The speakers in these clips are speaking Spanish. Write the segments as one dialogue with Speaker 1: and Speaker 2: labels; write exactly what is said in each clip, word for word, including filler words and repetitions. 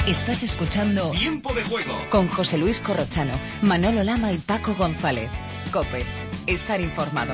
Speaker 1: Estás escuchando
Speaker 2: Tiempo de Juego
Speaker 1: con José Luis Corrochano, Manolo Lama y Paco González. COPE. Estar informado.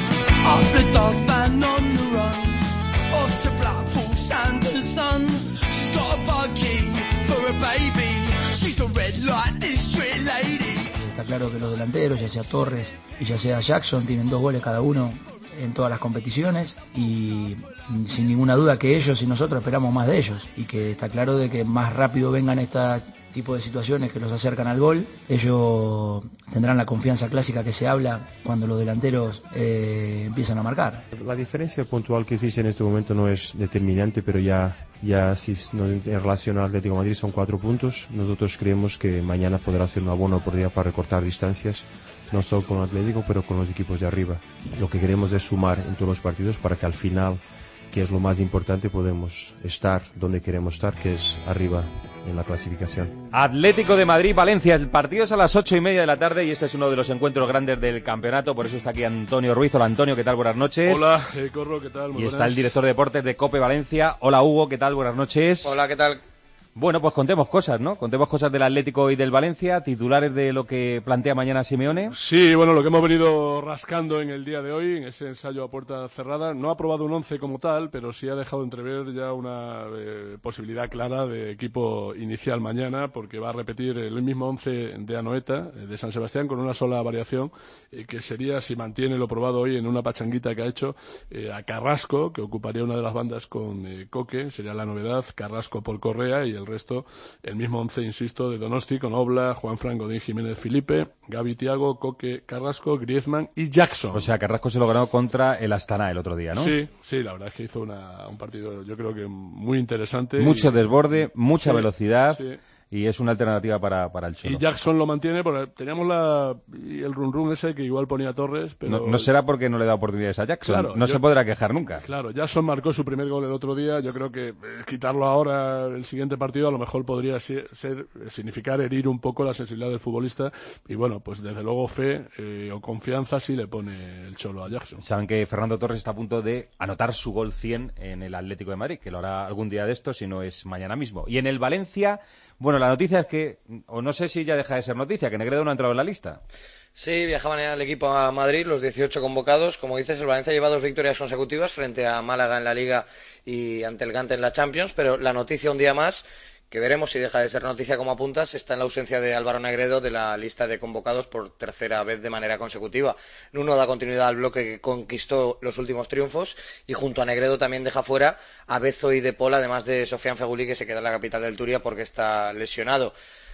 Speaker 3: Está claro que los delanteros, ya sea Torres y ya sea Jackson, tienen dos goles cada uno en todas las competiciones y sin ninguna duda que ellos y nosotros esperamos más de ellos y que está claro de que más rápido vengan este tipo de situaciones que los acercan al gol, ellos tendrán la confianza clásica que se habla cuando los delanteros eh, empiezan a marcar.
Speaker 4: La diferencia puntual que existe en este momento no es determinante, pero ya, ya si no, en relación al Atlético de Madrid son cuatro puntos. Nosotros creemos que mañana podrá ser una buena oportunidad para recortar distancias, no solo con el Atlético, pero con los equipos de arriba. Lo que queremos es sumar en todos los partidos para que al final, que es lo más importante, podemos estar donde queremos estar, que es arriba en la clasificación.
Speaker 5: Atlético de Madrid-Valencia, el partido es a las ocho y media de la tarde y este es uno de los encuentros grandes del campeonato, por eso está aquí Antonio Ruiz. Hola Antonio, ¿qué tal? Buenas noches.
Speaker 6: Hola, eh, Corro, ¿qué tal? Muy
Speaker 5: y
Speaker 6: buenas.
Speaker 5: está el director de deportes de COPE Valencia. Hola Hugo, ¿qué tal? Buenas noches.
Speaker 7: Hola, ¿qué tal?
Speaker 5: Bueno, pues contemos cosas, ¿no? Contemos cosas del Atlético y del Valencia, titulares de lo que plantea mañana Simeone.
Speaker 6: Sí, bueno, lo que hemos venido rascando en el día de hoy, en ese ensayo a puerta cerrada, no ha aprobado un once como tal, pero sí ha dejado entrever ya una eh, posibilidad clara de equipo inicial mañana, porque va a repetir el mismo once de Anoeta, eh, de San Sebastián, con una sola variación, eh, que sería, si mantiene lo probado hoy en una pachanguita que ha hecho, eh, a Carrasco, que ocuparía una de las bandas con eh, Coque, sería la novedad, Carrasco por Correa, y el resto, el mismo once, insisto, de Donosti, con Obla, Juanfran, Godín, Jiménez, Felipe, Gavi, Thiago, Coque, Carrasco, Griezmann y Jackson.
Speaker 5: O sea, Carrasco se lo ganó contra el Astana el otro día, ¿no?
Speaker 6: Sí, sí, la verdad es que hizo una, un partido, yo creo que muy interesante.
Speaker 5: Mucho
Speaker 6: y,
Speaker 5: desborde, mucha
Speaker 6: sí,
Speaker 5: velocidad.
Speaker 6: Sí.
Speaker 5: Y es una alternativa para, para el Cholo.
Speaker 6: Y Jackson lo mantiene, porque teníamos la, y el run run ese que igual ponía Torres, pero...
Speaker 5: No, no será porque no le da oportunidades a Jackson,
Speaker 6: claro,
Speaker 5: no
Speaker 6: yo,
Speaker 5: se podrá quejar nunca.
Speaker 6: Claro, Jackson marcó su primer gol el otro día, yo creo que eh, quitarlo ahora, el siguiente partido, a lo mejor podría ser, ser significar herir un poco la sensibilidad del futbolista, y bueno, pues desde luego fe eh, o confianza sí le pone el Cholo a Jackson.
Speaker 5: Saben que Fernando Torres está a punto de anotar su gol cien en el Atlético de Madrid, que lo hará algún día de estos, si no es mañana mismo. Y en el Valencia... Bueno, la noticia es que, o no sé si ya deja de ser noticia, que Negredo no ha entrado en la lista.
Speaker 7: Sí, viajaban el equipo a Madrid, los dieciocho convocados. Como dices, el Valencia lleva dos victorias consecutivas frente a Málaga en la Liga y ante el Gante en la Champions, pero la noticia un día más, que veremos si deja de ser noticia como apuntas, está en la ausencia de Álvaro Negredo de la lista de convocados por tercera vez de manera consecutiva. Nuno da continuidad al bloque que conquistó los últimos triunfos y junto a Negredo también deja fuera a Bezo y De Paul, además de Sofian Feguli, que se queda en la capital del Turia porque está lesionado.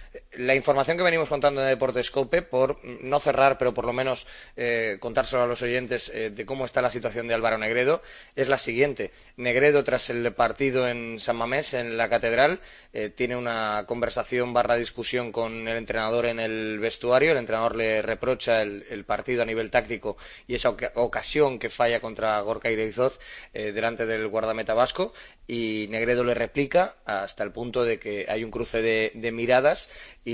Speaker 7: La información que venimos contando en Deportes COPE, por no cerrar, pero por lo menos eh, contárselo a los oyentes eh, de cómo está la situación de Álvaro Negredo, es la siguiente. Negredo, tras el partido en San Mamés, en la Catedral, eh, tiene una conversación barra discusión con el entrenador en el vestuario. El entrenador le reprocha el, el partido a nivel táctico y esa oca- ocasión que falla contra Gorka Ireizoz eh, delante del guardameta vasco, y Negredo le replica hasta el punto de que hay un cruce de, de miradas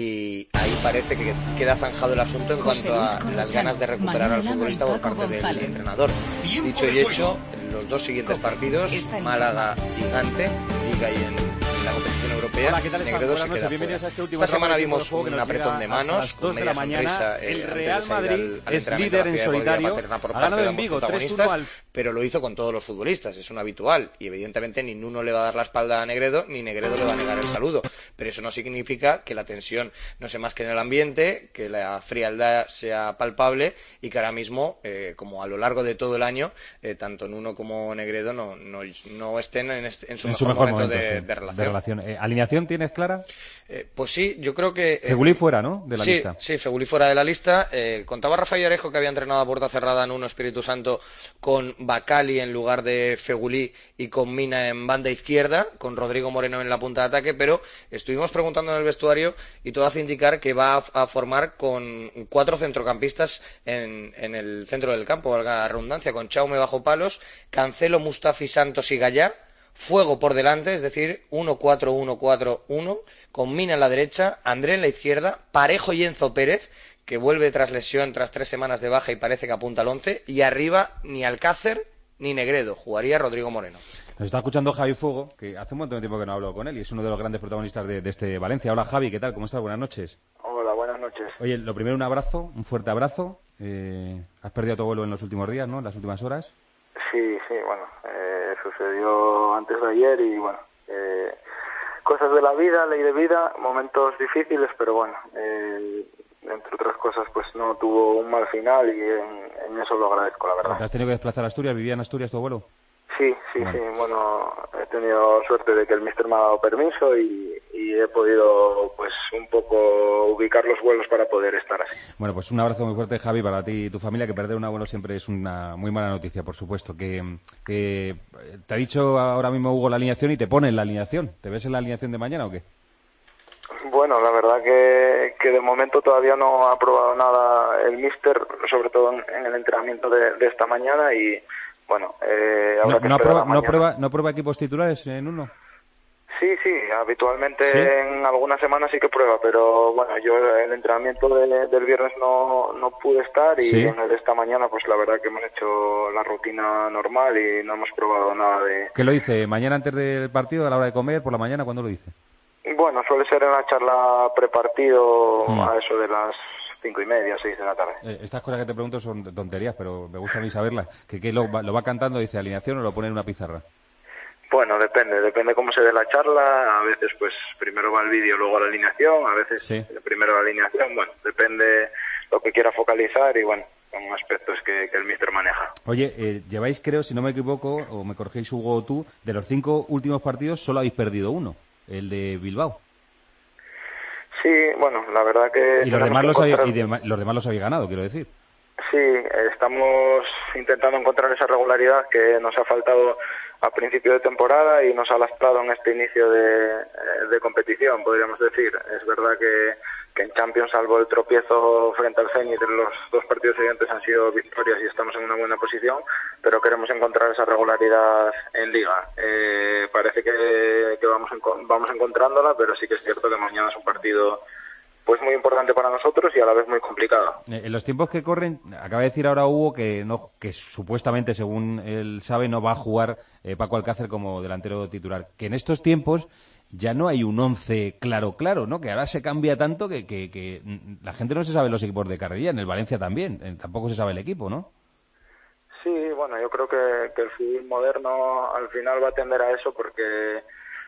Speaker 7: y ahí parece que queda zanjado el asunto en cuanto a las ganas de recuperar al futbolista por parte del entrenador. Dicho y hecho, en los dos siguientes partidos, Málaga y Gante, Liga y en la competición europea,
Speaker 5: Hola, ¿qué tal?
Speaker 7: Negredo se queda
Speaker 5: Bienvenidos
Speaker 7: fuera.
Speaker 5: a este último
Speaker 7: Esta semana
Speaker 5: programa
Speaker 7: vimos un apretón de manos,
Speaker 5: a las dos de la mañana.
Speaker 7: Sonrisa, eh,
Speaker 5: el
Speaker 7: antes
Speaker 5: Real
Speaker 7: de salir
Speaker 5: Madrid
Speaker 7: al, al
Speaker 5: es
Speaker 7: entrenamiento
Speaker 5: líder
Speaker 7: de la
Speaker 5: en
Speaker 7: ciudad de
Speaker 5: solitario,
Speaker 7: Paterna por
Speaker 5: ha
Speaker 7: parte
Speaker 5: ganado
Speaker 7: de
Speaker 5: en
Speaker 7: ambos
Speaker 5: Vigo tres uno
Speaker 7: protagonistas,
Speaker 5: al...
Speaker 7: pero lo hizo con todos los futbolistas, es un habitual, y evidentemente ni Nuno le va a dar la espalda a Negredo, ni Negredo le va a negar el saludo, pero eso no significa que la tensión no se masque en el ambiente, que la frialdad sea palpable y que ahora mismo, eh, como a lo largo de todo el año, eh, tanto Nuno como Negredo no, no, no estén en, este, en, su,
Speaker 5: en
Speaker 7: mejor
Speaker 5: su mejor
Speaker 7: momento,
Speaker 5: momento,
Speaker 7: de,
Speaker 5: sí,
Speaker 7: de relación.
Speaker 5: De relación. Eh, ¿Alineación tienes clara?
Speaker 7: Eh, pues sí, yo creo que... Eh,
Speaker 5: Fegulí fuera, ¿no? De la
Speaker 7: sí,
Speaker 5: lista.
Speaker 7: Sí, Fegulí fuera de la lista. Eh, contaba Rafael Orejo que había entrenado a puerta cerrada en Nuno Espíritu Santo con Bacali en lugar de Fegulí y con Mina en banda izquierda, con Rodrigo Moreno en la punta de ataque, pero estuvimos preguntando en el vestuario y todo hace indicar que va a, a formar con cuatro centrocampistas en, en el centro del campo, valga la redundancia, con Chaume bajo palos, Cancelo, Mustafi, Santos y Gallá, Fuego por delante, es decir, uno cuatro uno cuatro uno, con Mina en la derecha, André en la izquierda, Parejo y Enzo Pérez, que vuelve tras lesión, tras tres semanas de baja y parece que apunta al once, y arriba ni Alcácer ni Negredo, jugaría Rodrigo Moreno.
Speaker 5: Nos está escuchando Javi Fuego, que hace un montón de tiempo que no hablo con él y es uno de los grandes protagonistas de, de este Valencia. Hola Javi, ¿qué tal? ¿Cómo estás? Buenas noches.
Speaker 2: Hola, buenas noches.
Speaker 5: Oye, lo primero, un abrazo, un fuerte abrazo. Eh, has perdido a tu abuelo en los últimos días, ¿no? En las últimas horas.
Speaker 2: Sí, sí, bueno, eh, sucedió antes de ayer y bueno, eh, cosas de la vida, ley de vida, momentos difíciles, pero bueno, eh, entre otras cosas, pues no tuvo un mal final y en, en eso lo agradezco, la verdad.
Speaker 5: ¿Te has tenido que desplazar a Asturias? ¿Vivía en Asturias tu abuelo?
Speaker 2: Sí, sí,
Speaker 5: bueno.
Speaker 2: sí, bueno, he tenido suerte de que el míster me ha dado permiso y, y he podido, pues, un poco ubicar los vuelos para poder estar así.
Speaker 5: Bueno, pues un abrazo muy fuerte, Javi, para ti y tu familia, que perder un abuelo siempre es una muy mala noticia, por supuesto. Que, que te ha dicho ahora mismo Hugo la alineación y te pone en la alineación. ¿Te ves en la alineación de mañana o qué?
Speaker 2: Bueno, la verdad que, que de momento todavía no ha probado nada el míster, sobre todo en, en el entrenamiento de, de esta mañana y... Bueno, eh, habrá
Speaker 5: no,
Speaker 2: que
Speaker 5: no,
Speaker 2: esperar
Speaker 5: prueba,
Speaker 2: a mañana.
Speaker 5: ¿No prueba no prueba equipos titulares en uno?
Speaker 2: Sí, sí, habitualmente
Speaker 5: ¿Sí?
Speaker 2: En algunas semanas sí que prueba, pero bueno, yo el entrenamiento de, del viernes no, no pude estar y
Speaker 5: ¿Sí?
Speaker 2: en el de esta mañana pues la verdad que hemos hecho la rutina normal y no hemos probado nada de...
Speaker 5: ¿Qué lo dice? ¿Mañana antes del partido, a la hora de comer, por la mañana? ¿Cuándo lo dice?
Speaker 2: Bueno, suele ser en la charla prepartido
Speaker 5: Hmm.
Speaker 2: a eso de las cinco y media, seis de la tarde.
Speaker 5: Eh, estas cosas que te pregunto son tonterías, pero me gusta a mí saberlas. ¿Que, que lo, va, lo va cantando, dice alineación o lo pone en una pizarra?
Speaker 2: Bueno, depende, depende cómo se dé la charla, a veces pues primero va el vídeo, luego la alineación, a veces
Speaker 5: Sí.
Speaker 2: primero la alineación, bueno, depende lo que quiera focalizar y bueno, son aspectos que, que el míster maneja.
Speaker 5: Oye, eh, lleváis, creo, si no me equivoco, o me corregéis Hugo o tú, de los cinco últimos partidos solo habéis perdido uno, el de Bilbao.
Speaker 2: Sí, bueno, la verdad que...
Speaker 5: Y los
Speaker 2: tenemos
Speaker 5: demás
Speaker 2: que
Speaker 5: los, habéis,
Speaker 2: encontrar-
Speaker 5: y de- los demás los habéis ganado, quiero decir.
Speaker 2: Sí, eh, estamos intentando encontrar esa regularidad que nos ha faltado a principio de temporada y nos ha lastrado en este inicio de, eh, de competición, podríamos decir. Es verdad que, que en Champions, salvo el tropiezo frente al Zenit, los dos partidos siguientes han sido victorias y estamos en una buena posición, pero queremos encontrar esa regularidad en Liga. Eh, parece que, que vamos, enco- vamos encontrándola, pero sí que es cierto que mañana es un partido pues muy importante para nosotros y a la vez muy complicado.
Speaker 5: Eh, En los tiempos que corren, acaba de decir ahora Hugo que no, que supuestamente, según él sabe, no va a jugar eh, Paco Alcácer como delantero titular. Que en estos tiempos ya no hay un once claro, claro, ¿no? Que ahora se cambia tanto que, que, que la gente no se sabe los equipos de carrera. En el Valencia también, eh, tampoco se sabe el equipo, ¿no?
Speaker 2: Sí, bueno, yo creo que, que el fútbol moderno al final va a tender a eso porque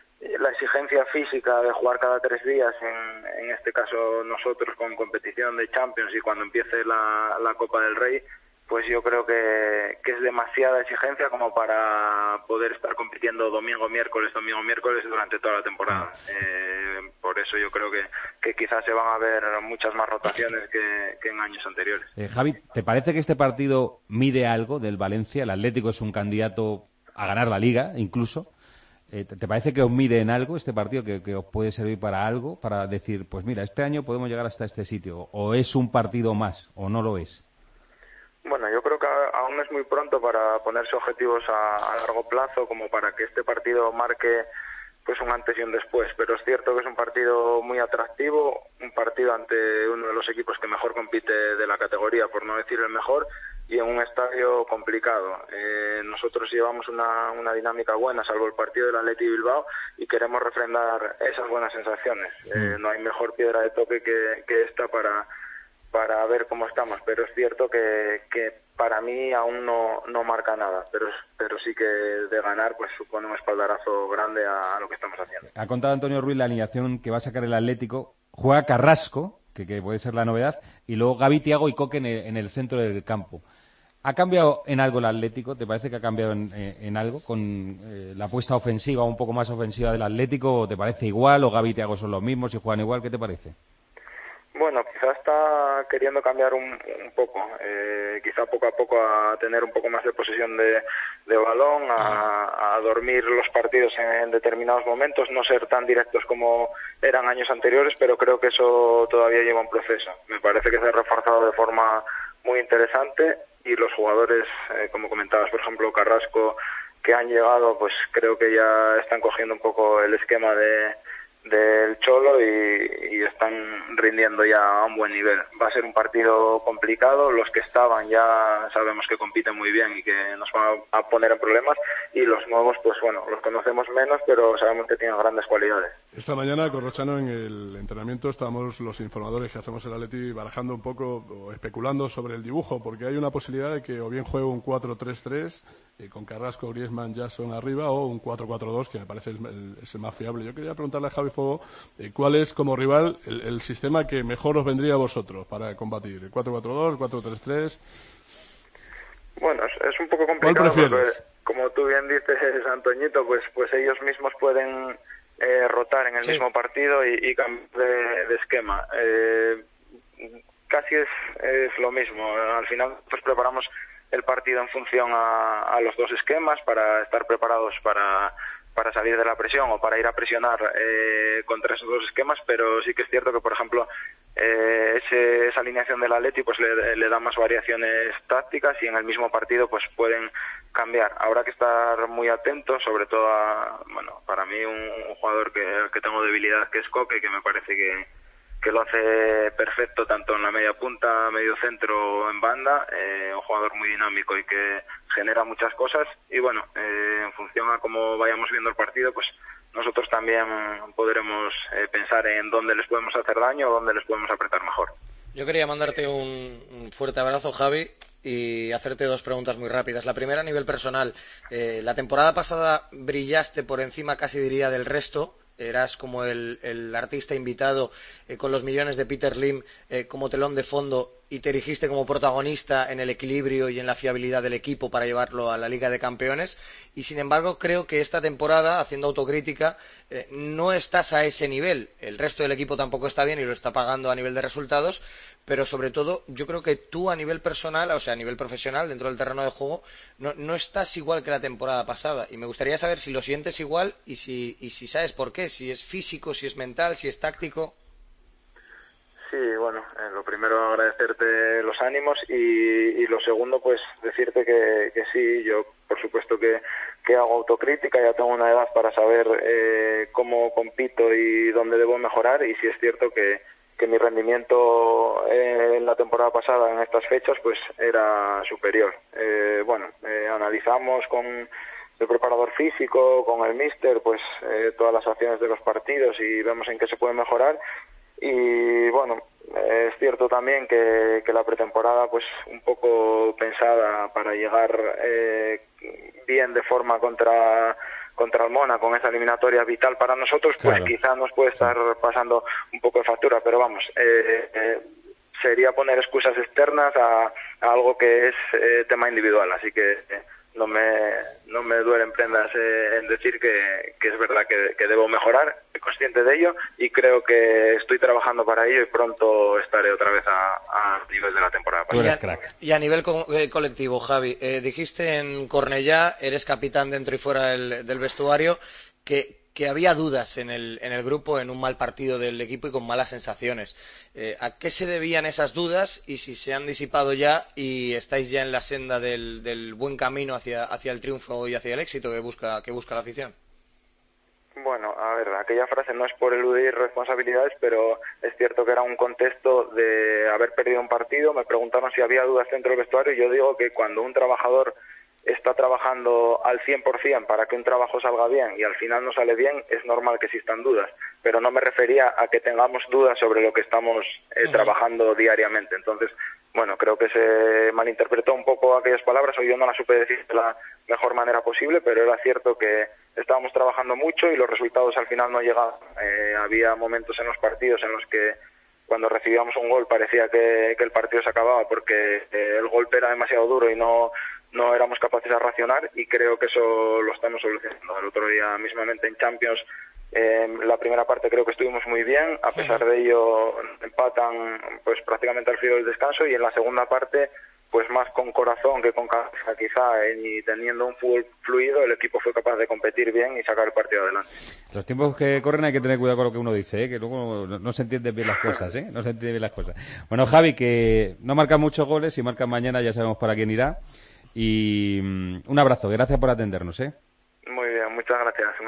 Speaker 2: la exigencia física de jugar cada tres días, en, en este caso nosotros con competición de Champions y cuando empiece la, la Copa del Rey, pues yo creo que, que es demasiada exigencia como para poder estar compitiendo domingo, miércoles, domingo, miércoles durante toda la temporada. Eh, por eso yo creo que, que quizás se van a ver muchas más rotaciones que, que en años anteriores.
Speaker 5: Eh, Javi, ¿te parece que este partido mide algo del Valencia? El Atlético es un candidato a ganar la Liga, incluso. Eh, ¿Te parece que os mide en algo este partido, que, que os puede servir para algo? Para decir, pues mira, este año podemos llegar hasta este sitio. ¿O es un partido más, o no lo es?
Speaker 2: Bueno, yo creo que aún es muy pronto para ponerse objetivos a, a largo plazo, como para que este partido marque pues un antes y un después. Pero es cierto que es un partido muy atractivo, un partido ante uno de los equipos que mejor compite de la categoría, por no decir el mejor, y en un estadio complicado. Eh, nosotros llevamos una, una dinámica buena, salvo el partido del Athletic Bilbao, y queremos refrendar esas buenas sensaciones. Eh, no hay mejor piedra de toque que, que esta para, para ver cómo estamos, pero es cierto que, que para mí aún no, no marca nada, pero, pero sí que de ganar pues supone un espaldarazo grande a, a lo que estamos haciendo.
Speaker 5: Ha contado Antonio Ruiz la alineación que va a sacar el Atlético. Juega Carrasco, que, que puede ser la novedad, y luego Gavi, Thiago y Coque en el, en el centro del campo. ¿Ha cambiado en algo el Atlético? ¿Te parece que ha cambiado en, en algo con eh, la apuesta ofensiva, un poco más ofensiva del Atlético? ¿O te parece igual? ¿O Gavi y Thiago son los mismos y juegan igual? ¿Qué te parece?
Speaker 2: Bueno, quizá está queriendo cambiar un, un poco, eh, quizá poco a poco a tener un poco más de posesión de, de balón, a, a dormir los partidos en, en determinados momentos, no ser tan directos como eran años anteriores, pero creo que eso todavía lleva un proceso. Me parece que se ha reforzado de forma muy interesante y los jugadores, eh, como comentabas, por ejemplo, Carrasco, que han llegado, pues creo que ya están cogiendo un poco el esquema de del Cholo y, y están rindiendo ya a un buen nivel. Va a ser un partido complicado, los que estaban ya sabemos que compiten muy bien y que nos van a poner en problemas, y los nuevos, pues bueno, los conocemos menos, pero sabemos que tienen grandes cualidades.
Speaker 6: Esta mañana, Corrochano, en el entrenamiento estábamos los informadores que hacemos el Atleti barajando un poco o especulando sobre el dibujo, porque hay una posibilidad de que o bien juegue un cuatro tres tres eh, con Carrasco, Griezmann, Jackson arriba, o un cuatro cuatro dos, que me parece el, el, es el más fiable. Yo quería preguntarle a Javi Fuego eh, cuál es, como rival, el, el sistema que mejor os vendría a vosotros para combatir. ¿El cuatro cuatro dos, el cuatro tres tres?
Speaker 2: Bueno, es, es un poco complicado porque, como tú bien dices, Antoñito, pues, pues ellos mismos pueden eh, rotar en el sí. mismo partido y, y cambiar de, de esquema. Eh, casi es, es lo mismo. Al final, pues preparamos el partido en función a, a los dos esquemas para estar preparados para, para salir de la presión o para ir a presionar eh, contra esos dos esquemas, pero sí que es cierto que, por ejemplo, eh, ese, esa alineación del Atleti pues le, le da más variaciones tácticas y en el mismo partido pues pueden cambiar. Habrá que estar muy atentos, sobre todo a, bueno, para mí un, un jugador que, que tengo debilidad, que es Coque, que me parece que que lo hace perfecto tanto en la media punta, medio centro o en banda, eh, un jugador muy dinámico y que genera muchas cosas, y bueno, eh, en función a cómo vayamos viendo el partido, pues nosotros también podremos eh, pensar en dónde les podemos hacer daño o dónde les podemos apretar mejor.
Speaker 7: Yo quería mandarte un, un fuerte abrazo, Javi, y hacerte dos preguntas muy rápidas. La primera, a nivel personal. Eh, la temporada pasada brillaste por encima, casi diría, del resto. Eras como el, el artista invitado eh, con los millones de Peter Lim eh, como telón de fondo, y te erigiste como protagonista en el equilibrio y en la fiabilidad del equipo para llevarlo a la Liga de Campeones. Y sin embargo creo que esta temporada, haciendo autocrítica, eh, no estás a ese nivel. El resto del equipo tampoco está bien y lo está pagando a nivel de resultados, pero sobre todo yo creo que tú a nivel personal, o sea a nivel profesional, dentro del terreno de juego, no, no estás igual que la temporada pasada, y me gustaría saber si lo sientes igual y si, y si sabes por qué, si es físico, si es mental, si es táctico.
Speaker 2: Sí, bueno, eh, lo primero agradecerte los ánimos y, y lo segundo pues decirte que, que sí, yo por supuesto que, que hago autocrítica, ya tengo una edad para saber eh, cómo compito y dónde debo mejorar, y sí es cierto que, que mi rendimiento eh, en la temporada pasada en estas fechas pues era superior. Eh, bueno, eh, analizamos con el preparador físico, con el míster, pues eh, todas las acciones de los partidos y vemos en qué se puede mejorar. Y bueno, es cierto también que, que la pretemporada pues un poco pensada para llegar eh, bien de forma contra contra el Mona, con esa eliminatoria vital para nosotros, pues claro, quizá nos puede estar pasando un poco de factura, pero vamos, eh, eh, sería poner excusas externas a, a algo que es eh, tema individual, así que eh, no me no me duelen prendas eh, en decir que, que es verdad que, que debo mejorar, soy consciente de ello y creo que estoy trabajando para ello y pronto estaré otra vez a, a nivel de la temporada.
Speaker 7: Y a, y a nivel co eh, colectivo, Javi, eh, dijiste en Cornellá, eres capitán dentro y fuera del, del vestuario, que que había dudas en el, en el grupo, en un mal partido del equipo y con malas sensaciones. Eh, ¿A qué se debían esas dudas y si se han disipado ya y estáis ya en la senda del, del buen camino hacia, hacia el triunfo y hacia el éxito que busca, que busca la afición?
Speaker 2: Bueno, a ver, aquella frase no es por eludir responsabilidades, pero es cierto que era un contexto de haber perdido un partido. Me preguntaron si había dudas dentro del vestuario y yo digo que cuando un trabajador está trabajando al cien por cien para que un trabajo salga bien y al final no sale bien, es normal que existan dudas, pero no me refería a que tengamos dudas sobre lo que estamos eh, uh-huh. trabajando diariamente. Entonces, bueno, creo que se malinterpretó un poco aquellas palabras, o yo no las supe decir de la mejor manera posible, pero era cierto que estábamos trabajando mucho y los resultados al final no llegaban. Eh, había momentos en los partidos en los que cuando recibíamos un gol parecía que, que el partido se acababa porque eh, el golpe era demasiado duro y no no éramos capaces de racionar, y creo que eso lo estamos solucionando. El otro día mismamente en Champions, eh, la primera parte creo que estuvimos muy bien, a pesar de ello empatan pues prácticamente al filo del descanso, y en la segunda parte pues más con corazón que con cabeza quizá, eh, y teniendo un fútbol fluido, el equipo fue capaz de competir bien y sacar el partido adelante.
Speaker 5: Los tiempos que corren hay que tener cuidado con lo que uno dice, ¿eh? Que luego no, no se entienden bien las cosas, ¿eh? No se entienden bien las cosas. Bueno, Javi, que no marcan muchos goles, si marcan mañana ya sabemos para quién irá. Y um, un abrazo, gracias por atendernos, ¿eh?
Speaker 2: Muy bien, muchas gracias.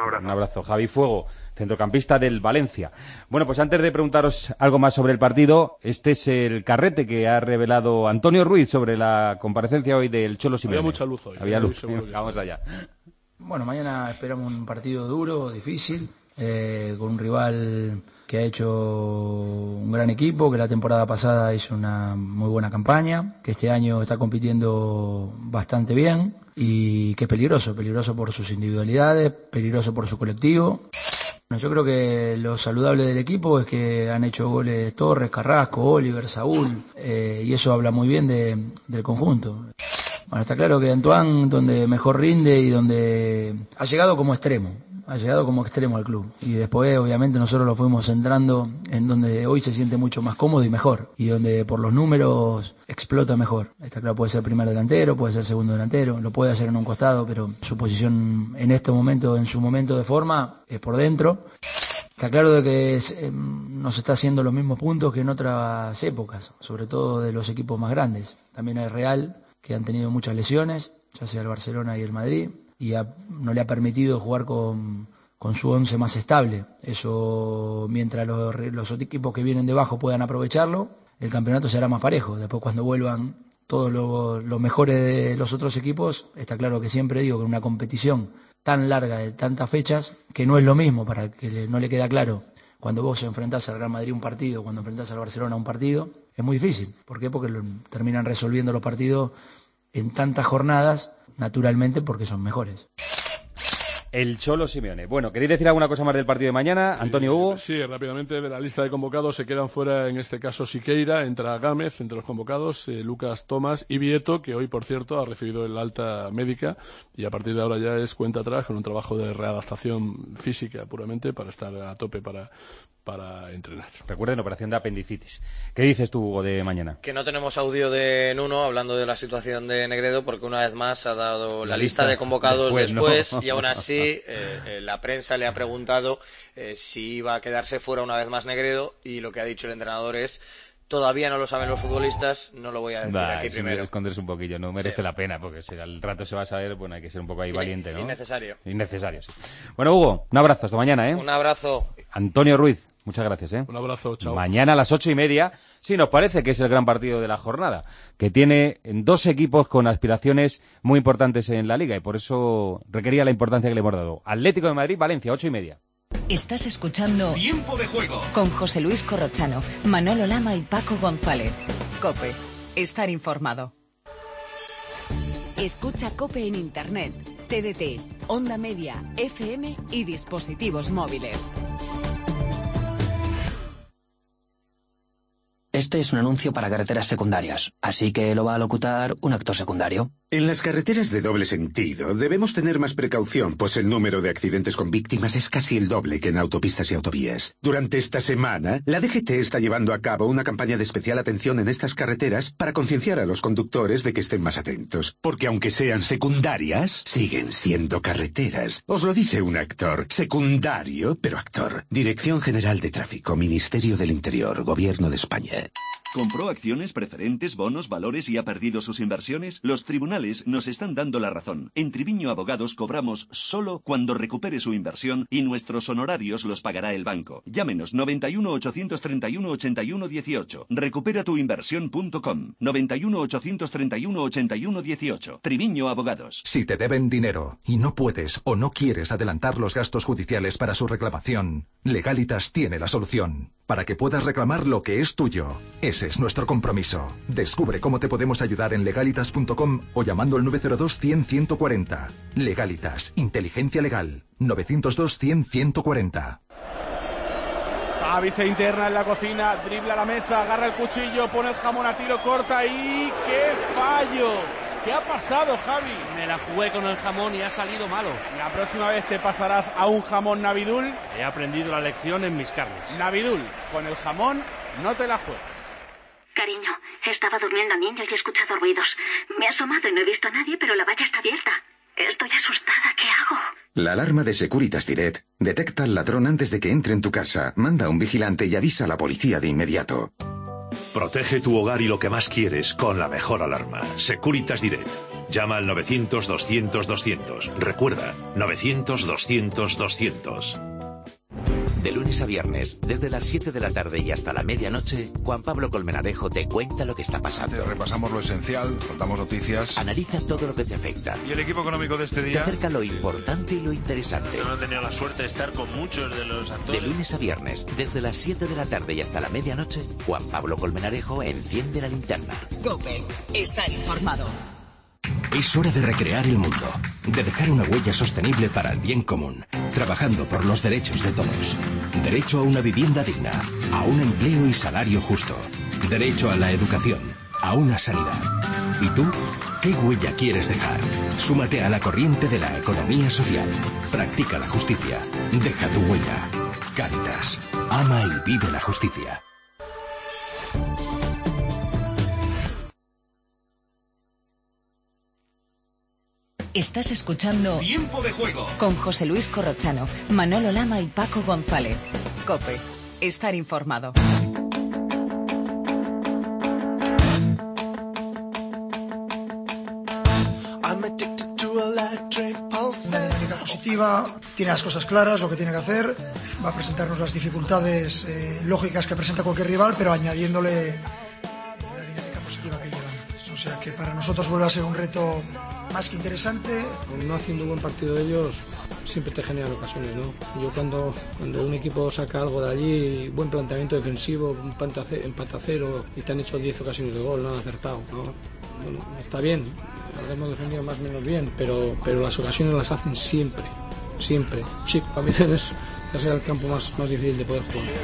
Speaker 2: abrazo.
Speaker 5: Un abrazo. Javi Fuego, centrocampista del Valencia. Bueno, pues antes de preguntaros algo más sobre el partido, este es el carrete que ha revelado Antonio Ruiz sobre la comparecencia hoy del Cholo Simeone.
Speaker 6: Había mucha luz hoy.
Speaker 5: Había luz.
Speaker 6: Vamos
Speaker 5: allá.
Speaker 3: Bueno, mañana esperamos un partido duro, difícil, eh, con un rival que ha hecho un gran equipo, que la temporada pasada hizo una muy buena campaña, que este año está compitiendo bastante bien y que es peligroso, peligroso por sus individualidades, peligroso por su colectivo. Bueno, yo creo que lo saludable del equipo es que han hecho goles Torres, Carrasco, Oliver, Saúl, eh, y eso habla muy bien de, del conjunto. Bueno, está claro que Antoine, donde mejor rinde y donde ha llegado como extremo, ha llegado como extremo al club. Y después, obviamente, nosotros lo fuimos centrando en donde hoy se siente mucho más cómodo y mejor. Y donde por los números explota mejor. Está claro, puede ser primer delantero, puede ser segundo delantero, lo puede hacer en un costado, pero su posición en este momento, en su momento de forma, es por dentro. Está claro de que es, eh, no se está haciendo los mismos puntos que en otras épocas, sobre todo de los equipos más grandes. También hay Real, que han tenido muchas lesiones, ya sea el Barcelona y el Madrid, y ha, no le ha permitido jugar con, con su once más estable. Eso, mientras los, los equipos que vienen debajo puedan aprovecharlo, el campeonato será más parejo. Después, cuando vuelvan todos los lo mejores de los otros equipos, está claro que siempre digo que una competición tan larga de tantas fechas, que no es lo mismo, para que le, no le queda claro, cuando vos enfrentás al Real Madrid un partido, cuando enfrentás al Barcelona un partido, es muy difícil. ¿Por qué? Porque lo, terminan resolviendo los partidos en tantas jornadas, naturalmente, porque son mejores.
Speaker 5: El Cholo Simeone. Bueno, ¿queréis decir alguna cosa más del partido de mañana, Antonio Hugo?
Speaker 6: Sí, sí, rápidamente, de la lista de convocados se quedan fuera, en este caso, Siqueira, entra Gámez entre los convocados, eh, Lucas Tomás y Vieto, que hoy, por cierto, ha recibido el alta médica y a partir de ahora ya es cuenta atrás con un trabajo de readaptación física puramente para estar a tope para, para entrenar.
Speaker 5: Recuerden, operación de apendicitis. ¿Qué dices tú, Hugo, de mañana?
Speaker 7: Que no tenemos audio de Nuno hablando de la situación de Negredo, porque una vez más ha dado la, la lista, lista de convocados después, después no. Y aún así eh, eh, la prensa le ha preguntado eh, si iba a quedarse fuera una vez más Negredo, y lo que ha dicho el entrenador es: todavía no lo saben los futbolistas, no lo voy a decir bah, aquí primero.
Speaker 5: Esconderse un poquillo, no merece sí. la pena, porque si al rato se va a saber, bueno, hay que ser un poco ahí valiente, ¿no?
Speaker 7: Innecesario.
Speaker 5: Innecesario, sí. Bueno, Hugo, un abrazo, hasta mañana, ¿eh?
Speaker 7: Un abrazo.
Speaker 5: Antonio Ruiz, muchas gracias, ¿eh?
Speaker 6: Un abrazo, chao.
Speaker 5: Mañana a las ocho y media, sí, nos parece que es el gran partido de la jornada, que tiene dos equipos con aspiraciones muy importantes en la Liga, y por eso requería la importancia que le hemos dado. Atlético de Madrid, Valencia, ocho y media.
Speaker 1: Estás escuchando
Speaker 8: Tiempo de Juego
Speaker 1: con José Luis Corrochano, Manolo Lama y Paco González. COPE. Estar informado. Escucha COPE en Internet, T D T, Onda Media, F M y dispositivos móviles.
Speaker 9: Este es un anuncio para carreteras secundarias, así que lo va a locutar un actor secundario.
Speaker 10: En las carreteras de doble sentido debemos tener más precaución, pues el número de accidentes con víctimas es casi el doble que en autopistas y autovías. Durante esta semana, la D G T está llevando a cabo una campaña de especial atención en estas carreteras para concienciar a los conductores de que estén más atentos. Porque aunque sean secundarias, siguen siendo carreteras. Os lo dice un actor. Secundario, pero actor. Dirección General de Tráfico, Ministerio del Interior, Gobierno de España.
Speaker 8: ¿Compró acciones, preferentes, bonos, valores y ha perdido sus inversiones? Los tribunales nos están dando la razón. En Triviño Abogados cobramos solo cuando recupere su inversión y nuestros honorarios los pagará el banco. Llámenos noventa y uno, ochocientos treinta y uno, ochenta y uno dieciocho. recupera tu inversión punto com. noventa y uno, ochocientos treinta y uno, ochenta y uno dieciocho. Triviño Abogados.
Speaker 11: Si te deben dinero y no puedes o no quieres adelantar los gastos judiciales para su reclamación, Legalitas tiene la solución. Para que puedas reclamar lo que es tuyo. Ese es nuestro compromiso. Descubre cómo te podemos ayudar en legalitas punto com o llamando al nueve cero dos, cien, ciento cuarenta. Legalitas, inteligencia legal. novecientos dos, cien, ciento cuarenta.
Speaker 12: Javi se interna en la cocina, dribla la mesa, agarra el cuchillo, pone el jamón a tiro, corta y ¡qué fallo! ¿Qué ha pasado, Javi?
Speaker 13: Me la jugué con el jamón y ha salido malo.
Speaker 12: La próxima vez te pasarás a un jamón Navidul.
Speaker 13: He aprendido la lección en mis carnes.
Speaker 12: Navidul, con el jamón no te la juegas.
Speaker 14: Cariño, estaba durmiendo niño y he escuchado ruidos. Me he asomado y no he visto a nadie, pero la valla está abierta. Estoy asustada, ¿qué hago?
Speaker 10: La alarma de Securitas Direct detecta al ladrón antes de que entre en tu casa, manda a un vigilante y avisa a la policía de inmediato.
Speaker 15: Protege tu hogar y lo que más quieres con la mejor alarma. Securitas Direct. Llama al novecientos doscientos doscientos. Recuerda, novecientos doscientos doscientos.
Speaker 16: De lunes a viernes, desde las siete de la tarde y hasta la medianoche, Juan Pablo Colmenarejo te cuenta lo que está pasando.
Speaker 17: Te repasamos lo esencial, contamos noticias.
Speaker 16: Analiza todo lo que te afecta.
Speaker 17: ¿Y el equipo económico de este día?
Speaker 16: Te acerca lo importante y lo interesante.
Speaker 13: Yo no he tenido la suerte de estar con muchos de los actores.
Speaker 16: De lunes a viernes, desde las siete de la tarde y hasta la medianoche, Juan Pablo Colmenarejo enciende la linterna.
Speaker 1: COPE. Estar informado.
Speaker 18: Es hora de recrear el mundo, de dejar una huella sostenible para el bien común, trabajando por los derechos de todos. Derecho a una vivienda digna, a un empleo y salario justo. Derecho a la educación, a una sanidad. ¿Y tú? ¿Qué huella quieres dejar? Súmate a la corriente de la economía social. Practica la justicia. Deja tu huella. Cáritas. Ama y vive la justicia.
Speaker 1: Estás escuchando
Speaker 15: Tiempo de Juego
Speaker 1: con José Luis Corrochano, Manolo Lama y Paco González. COPE. Estar informado.
Speaker 19: Positiva, tiene las cosas claras, lo que tiene que hacer, va a presentarnos las dificultades eh, lógicas que presenta cualquier rival, pero añadiéndole eh, la dinámica positiva que llevan. O sea que para nosotros vuelve a ser un reto más que interesante.
Speaker 20: No haciendo un buen partido de ellos siempre te generan ocasiones, ¿no? Yo cuando, cuando un equipo saca algo de allí, buen planteamiento defensivo, un empate a cero y te han hecho diez ocasiones de gol, no han acertado, ¿no? Bueno, está bien, lo hemos defendido más o menos bien, pero, pero las ocasiones las hacen siempre, siempre. Sí, para mí es ya sea el campo más, más difícil de poder jugar.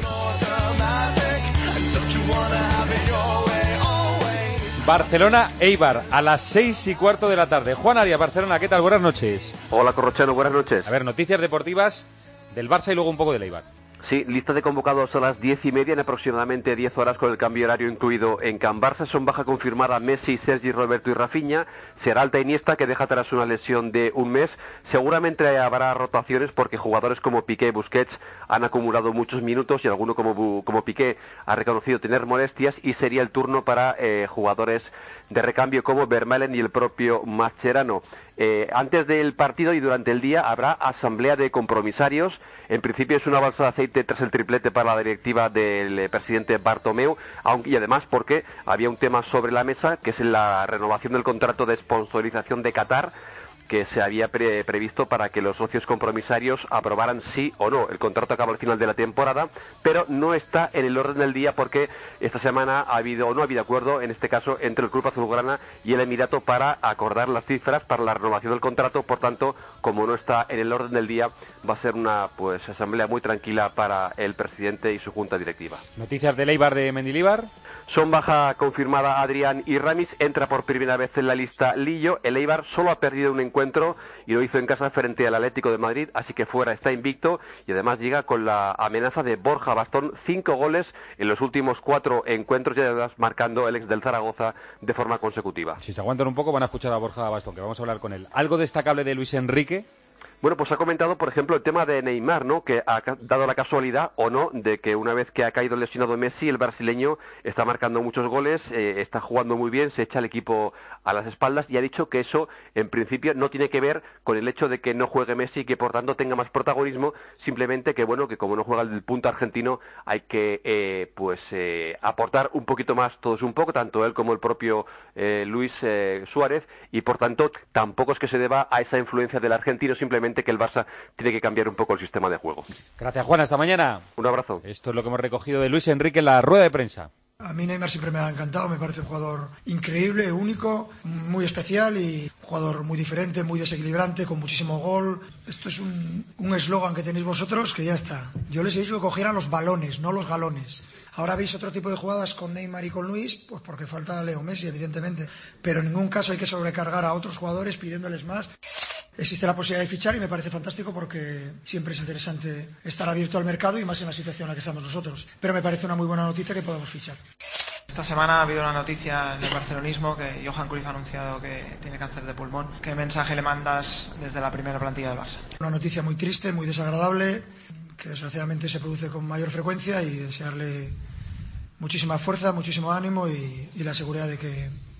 Speaker 5: Barcelona Eibar a las seis y cuarto de la tarde. Juan Arias, Barcelona, ¿qué tal? Buenas noches.
Speaker 21: Hola Corrochano, buenas noches.
Speaker 5: A ver, noticias deportivas del Barça y luego un poco del Eibar.
Speaker 21: Sí, lista de convocados a las diez y media en aproximadamente diez horas con el cambio horario incluido en Can Barça. Son baja confirmada Messi, Sergi, Roberto y Rafinha. Será alta Iniesta, que deja tras una lesión de un mes. Seguramente habrá rotaciones porque jugadores como Piqué y Busquets han acumulado muchos minutos y alguno como, como Piqué ha reconocido tener molestias y sería el turno para eh, jugadores de recambio como Vermaelen y el propio Mascherano. Eh, antes del partido y durante el día habrá asamblea de compromisarios. En principio es una balsa de aceite tras el triplete para la directiva del eh, presidente Bartomeu, aunque, y además porque había un tema sobre la mesa, que es la renovación del contrato de sponsorización de Qatar, que se había pre previsto para que los socios compromisarios aprobaran sí o no. El contrato acaba al final de la temporada, pero no está en el orden del día porque esta semana ha habido o no ha habido acuerdo, en este caso, entre el Club Azulgrana y el Emirato para acordar las cifras para la renovación del contrato. Por tanto, como no está en el orden del día, va a ser una pues asamblea muy tranquila para el presidente y su junta directiva.
Speaker 5: Noticias del Eibar de Mendilibar.
Speaker 21: Son baja confirmada Adrián y Ramis, entra por primera vez en la lista Lillo. El Eibar solo ha perdido un encuentro y lo hizo en casa frente al Atlético de Madrid, así que fuera está invicto y además llega con la amenaza de Borja Bastón, cinco goles en los últimos cuatro encuentros y además marcando el ex del Zaragoza de forma consecutiva.
Speaker 5: Si se aguantan un poco van a escuchar a Borja Bastón, que vamos a hablar con él. ¿Algo destacable de Luis Enrique?
Speaker 21: Bueno, pues ha comentado, por ejemplo, el tema de Neymar, ¿no? Que ha dado la casualidad, o no, de que una vez que ha caído lesionado Messi, el brasileño está marcando muchos goles, eh, está jugando muy bien, se echa el equipo a las espaldas y ha dicho que eso, en principio, no tiene que ver con el hecho de que no juegue Messi y que, por tanto, tenga más protagonismo, simplemente que, bueno, que como no juega el punto argentino, hay que, eh, pues, eh, aportar un poquito más, todos un poco, tanto él como el propio eh, Luis eh, Suárez, y, por tanto, tampoco es que se deba a esa influencia del argentino, simplemente que el Barça tiene que cambiar un poco el sistema de juego.
Speaker 5: Gracias, Juan. Hasta mañana.
Speaker 21: Un abrazo.
Speaker 5: Esto es lo que hemos recogido de Luis Enrique en la rueda de prensa.
Speaker 19: A mí Neymar siempre me ha encantado, me parece un jugador increíble, único, muy especial y un jugador muy diferente, muy desequilibrante, con muchísimo gol. Esto es un eslogan que tenéis vosotros que ya está. Yo les he dicho que cogieran los balones, no los galones. Ahora veis otro tipo de jugadas con Neymar y con Luis, pues porque falta Leo Messi, evidentemente. Pero en ningún caso hay que sobrecargar a otros jugadores pidiéndoles más. Existe la posibilidad de fichar y me parece fantástico porque siempre es interesante estar abierto al mercado y más en la situación en la que estamos nosotros. Pero me parece una muy buena noticia que podamos fichar.
Speaker 22: Esta semana ha habido una noticia en el barcelonismo que Johan Cruyff ha anunciado que tiene cáncer de pulmón. ¿Qué mensaje le mandas desde la primera plantilla del Barça?
Speaker 19: Una noticia muy triste, muy desagradable, que desgraciadamente se produce con mayor frecuencia y desearle muchísima fuerza, muchísimo ánimo y, y la seguridad de que,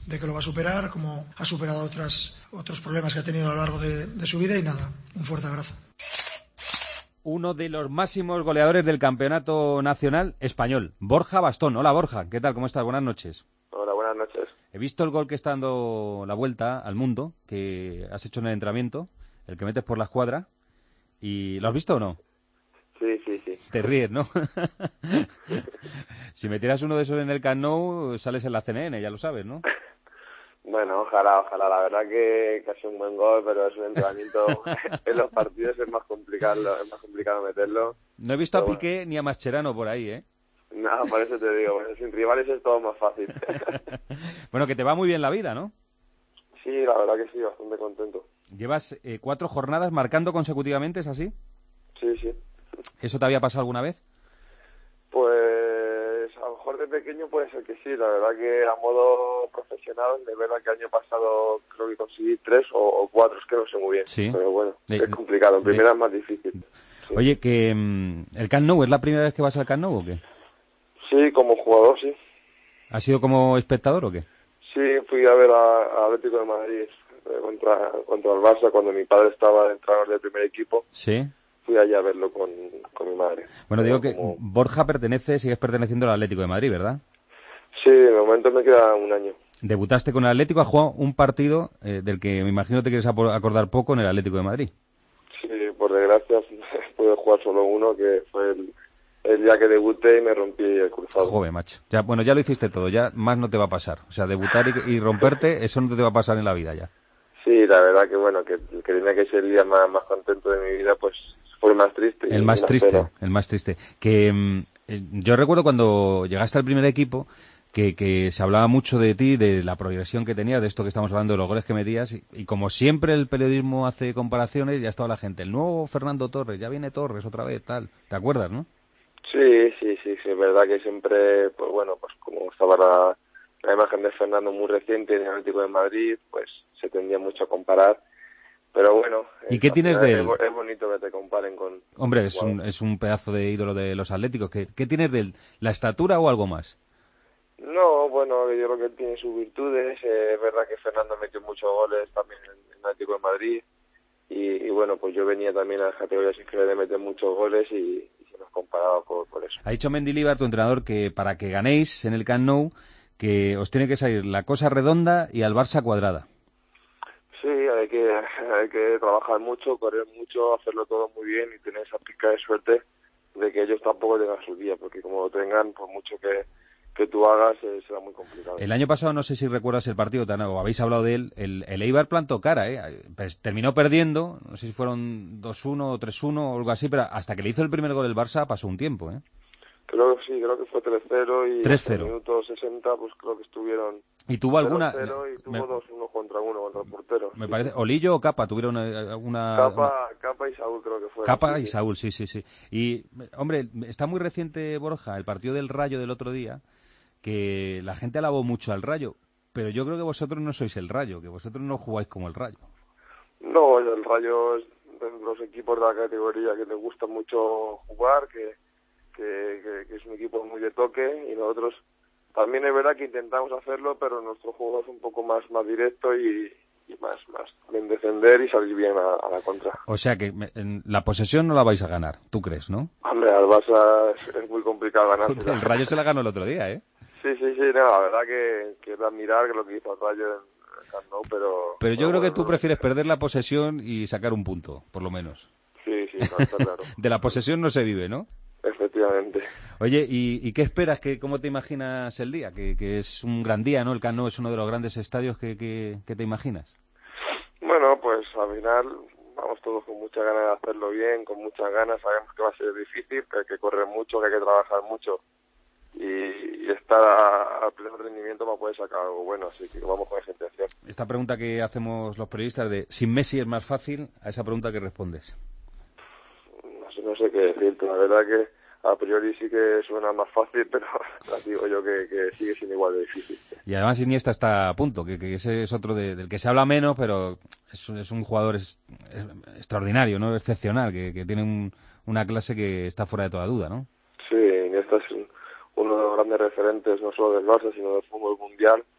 Speaker 19: de que lo va a superar, como ha superado otras, otros problemas que ha tenido a lo largo de, de su vida. Y nada, un fuerte abrazo.
Speaker 5: Uno de los máximos goleadores del campeonato nacional español, Borja Bastón. Hola Borja, ¿qué tal? ¿Cómo estás? Buenas noches.
Speaker 2: Hola, buenas noches.
Speaker 5: He visto el gol que está dando la vuelta al mundo, que has hecho en el entrenamiento, el que metes por la escuadra. ¿Y lo has visto o no?
Speaker 2: Sí, sí, sí.
Speaker 5: Te ríes, ¿no? Si metieras uno de esos en el Camp Nou, sales en la C N N, ya lo sabes, ¿no?
Speaker 2: Bueno, ojalá, ojalá. La verdad que, que ha sido un buen gol, pero es un entrenamiento. En los partidos es más complicado, es más complicado meterlo.
Speaker 5: No he visto
Speaker 2: pero
Speaker 5: a Piqué bueno. ni a Mascherano por ahí, ¿eh?
Speaker 2: No, por eso te digo, bueno, sin rivales es todo más fácil.
Speaker 5: Bueno, que te va muy bien la vida, ¿no?
Speaker 2: Sí, la verdad que sí, bastante contento.
Speaker 5: ¿Llevas eh, cuatro jornadas marcando consecutivamente, es así?
Speaker 2: Sí, sí.
Speaker 5: ¿Eso te había pasado alguna vez?
Speaker 2: Pues a lo mejor de pequeño puede ser que sí, la verdad que a modo profesional, de verdad que el año pasado creo que conseguí tres o, o cuatro, es que no sé muy bien,
Speaker 5: sí.
Speaker 2: Pero bueno,
Speaker 5: de,
Speaker 2: es complicado, en primera
Speaker 5: de...
Speaker 2: es más difícil. Sí.
Speaker 5: Oye, que um, ¿el Camp Nou es la primera vez que vas al Camp Nou o qué?
Speaker 2: Sí, como jugador, sí.
Speaker 5: ¿Has sido como espectador o qué?
Speaker 2: Sí, fui a ver a, a Atlético de Madrid eh, contra, contra el Barça cuando mi padre estaba de entrenador del primer equipo.
Speaker 5: Sí.
Speaker 2: Fui allá a verlo con, con mi madre.
Speaker 5: Bueno, digo
Speaker 2: Pero
Speaker 5: que
Speaker 2: como...
Speaker 5: Borja pertenece, sigues perteneciendo al Atlético de Madrid, ¿verdad?
Speaker 2: Sí, de momento me queda un año.
Speaker 5: Debutaste con el Atlético, has jugado un partido eh, del que me imagino te quieres acordar poco en el Atlético de Madrid.
Speaker 2: Sí, por desgracia pude jugar solo uno, que fue el, el día que debuté y me rompí el cruzado.
Speaker 5: Joder, macho. Ya, bueno, ya lo hiciste todo, ya más no te va a pasar. O sea, debutar y, y romperte, eso no te va a pasar en la vida ya.
Speaker 2: Sí, la verdad que bueno, que, que tenía que ser el día más, más contento de mi vida, pues fue el más triste.
Speaker 5: El más triste, pena. el más triste. Que mm, yo recuerdo cuando llegaste al primer equipo que, que se hablaba mucho de ti, de la progresión que tenías, de esto que estamos hablando, de los goles que metías, y, y como siempre el periodismo hace comparaciones, ya estaba la gente, el nuevo Fernando Torres, ya viene Torres otra vez, tal. ¿Te acuerdas, no?
Speaker 2: Sí, sí, sí, sí, es verdad que siempre, pues bueno, pues como estaba la, la imagen de Fernando muy reciente en el Atlético de Madrid, pues se tendía mucho a comparar. Pero bueno,
Speaker 5: ¿y qué tienes de él?
Speaker 2: Es, es bonito que te comparen con...
Speaker 5: Hombre, es un, es un pedazo de ídolo de los atléticos. ¿Qué, qué tienes de él? ¿La estatura o algo más?
Speaker 2: No, bueno, yo creo que él tiene sus virtudes. Eh, es verdad que Fernando metió muchos goles también en el Atlético de Madrid. Y, y bueno, pues yo venía también a las categorías inferiores de meter muchos goles y, y se nos comparaba por, por eso.
Speaker 5: Ha dicho Mendilibar, tu entrenador, que para que ganéis en el Camp Nou, que os tiene que salir la cosa redonda y al Barça cuadrada.
Speaker 2: Sí, hay que hay que trabajar mucho, correr mucho, hacerlo todo muy bien y tener esa pica de suerte de que ellos tampoco tengan su día, porque como lo tengan, por mucho que, que tú hagas, eh, será muy complicado.
Speaker 5: El año pasado, no sé si recuerdas el partido, o habéis hablado de él, el, el Eibar plantó cara, ¿eh? Pues terminó perdiendo, no sé si fueron dos uno o tres uno o algo así, pero hasta que le hizo el primer gol el Barça pasó un tiempo, ¿eh?
Speaker 2: Creo que sí, creo que fue tres cero y
Speaker 5: tres cero.
Speaker 2: En el minuto sesenta pues creo que estuvieron...
Speaker 5: ¿Y tuvo alguna...?
Speaker 2: tres cero y tuvo dos uno contra uno contra el portero.
Speaker 5: Me
Speaker 2: sí.
Speaker 5: parece... ¿Olillo o Capa tuvieron alguna...?
Speaker 2: Capa,
Speaker 5: una...
Speaker 2: Capa y Saúl creo que fue.
Speaker 5: Capa
Speaker 2: sí,
Speaker 5: y
Speaker 2: sí.
Speaker 5: Saúl, sí, sí, sí. Y, hombre, está muy reciente, Borja, el partido del Rayo del otro día, que la gente alabó mucho al Rayo, pero yo creo que vosotros no sois el Rayo, que vosotros no jugáis como el Rayo.
Speaker 2: No, el Rayo es de los equipos de la categoría que les gusta mucho jugar, que... Que, que, que es un equipo muy de toque y nosotros también es verdad que intentamos hacerlo, pero nuestro juego es un poco más más directo y, y más más bien defender y salir bien a, a la contra.
Speaker 5: O sea que en la posesión no la vais a ganar, ¿tú crees, no?
Speaker 2: Hombre, al Barça es, es muy complicado ganar.
Speaker 5: El Rayo se la ganó el otro día, ¿eh?
Speaker 2: Sí, sí, sí, no, la verdad que, que es de admirar lo que hizo el Rayo en el Camp Nou, pero...
Speaker 5: Pero yo
Speaker 2: pero
Speaker 5: creo
Speaker 2: bueno,
Speaker 5: que tú
Speaker 2: no,
Speaker 5: prefieres perder la posesión y sacar un punto, por lo menos.
Speaker 2: Sí, sí, no, está claro.
Speaker 5: De la posesión no se vive, ¿no?
Speaker 2: Efectivamente.
Speaker 5: Oye, ¿y, y qué esperas? Que, ¿Cómo te imaginas el día? Que, que es un gran día, ¿no? El Camp Nou es uno de los grandes estadios que, que, que te imaginas.
Speaker 2: Bueno, pues al final vamos todos con muchas ganas de hacerlo bien, con muchas ganas. Sabemos que va a ser difícil, que hay que correr mucho, que hay que trabajar mucho y, y estar a, a pleno rendimiento para poder sacar algo bueno. Así que vamos con esa intención.
Speaker 5: Esta pregunta que hacemos los periodistas de ¿sin Messi es más fácil? A esa pregunta que respondes.
Speaker 2: No sé, no sé qué decirte. La verdad que a priori sí que suena más fácil, pero digo yo que, que sigue siendo igual de difícil.
Speaker 5: Y además Iniesta está a punto, que, que ese es otro de, del que se habla menos, pero es, es un jugador es, es extraordinario, ¿no? Excepcional, que, que tiene un, una clase que está fuera de toda duda, ¿no?
Speaker 2: Sí, Iniesta es un, uno de los grandes referentes, no solo del Barça, sino del fútbol mundial.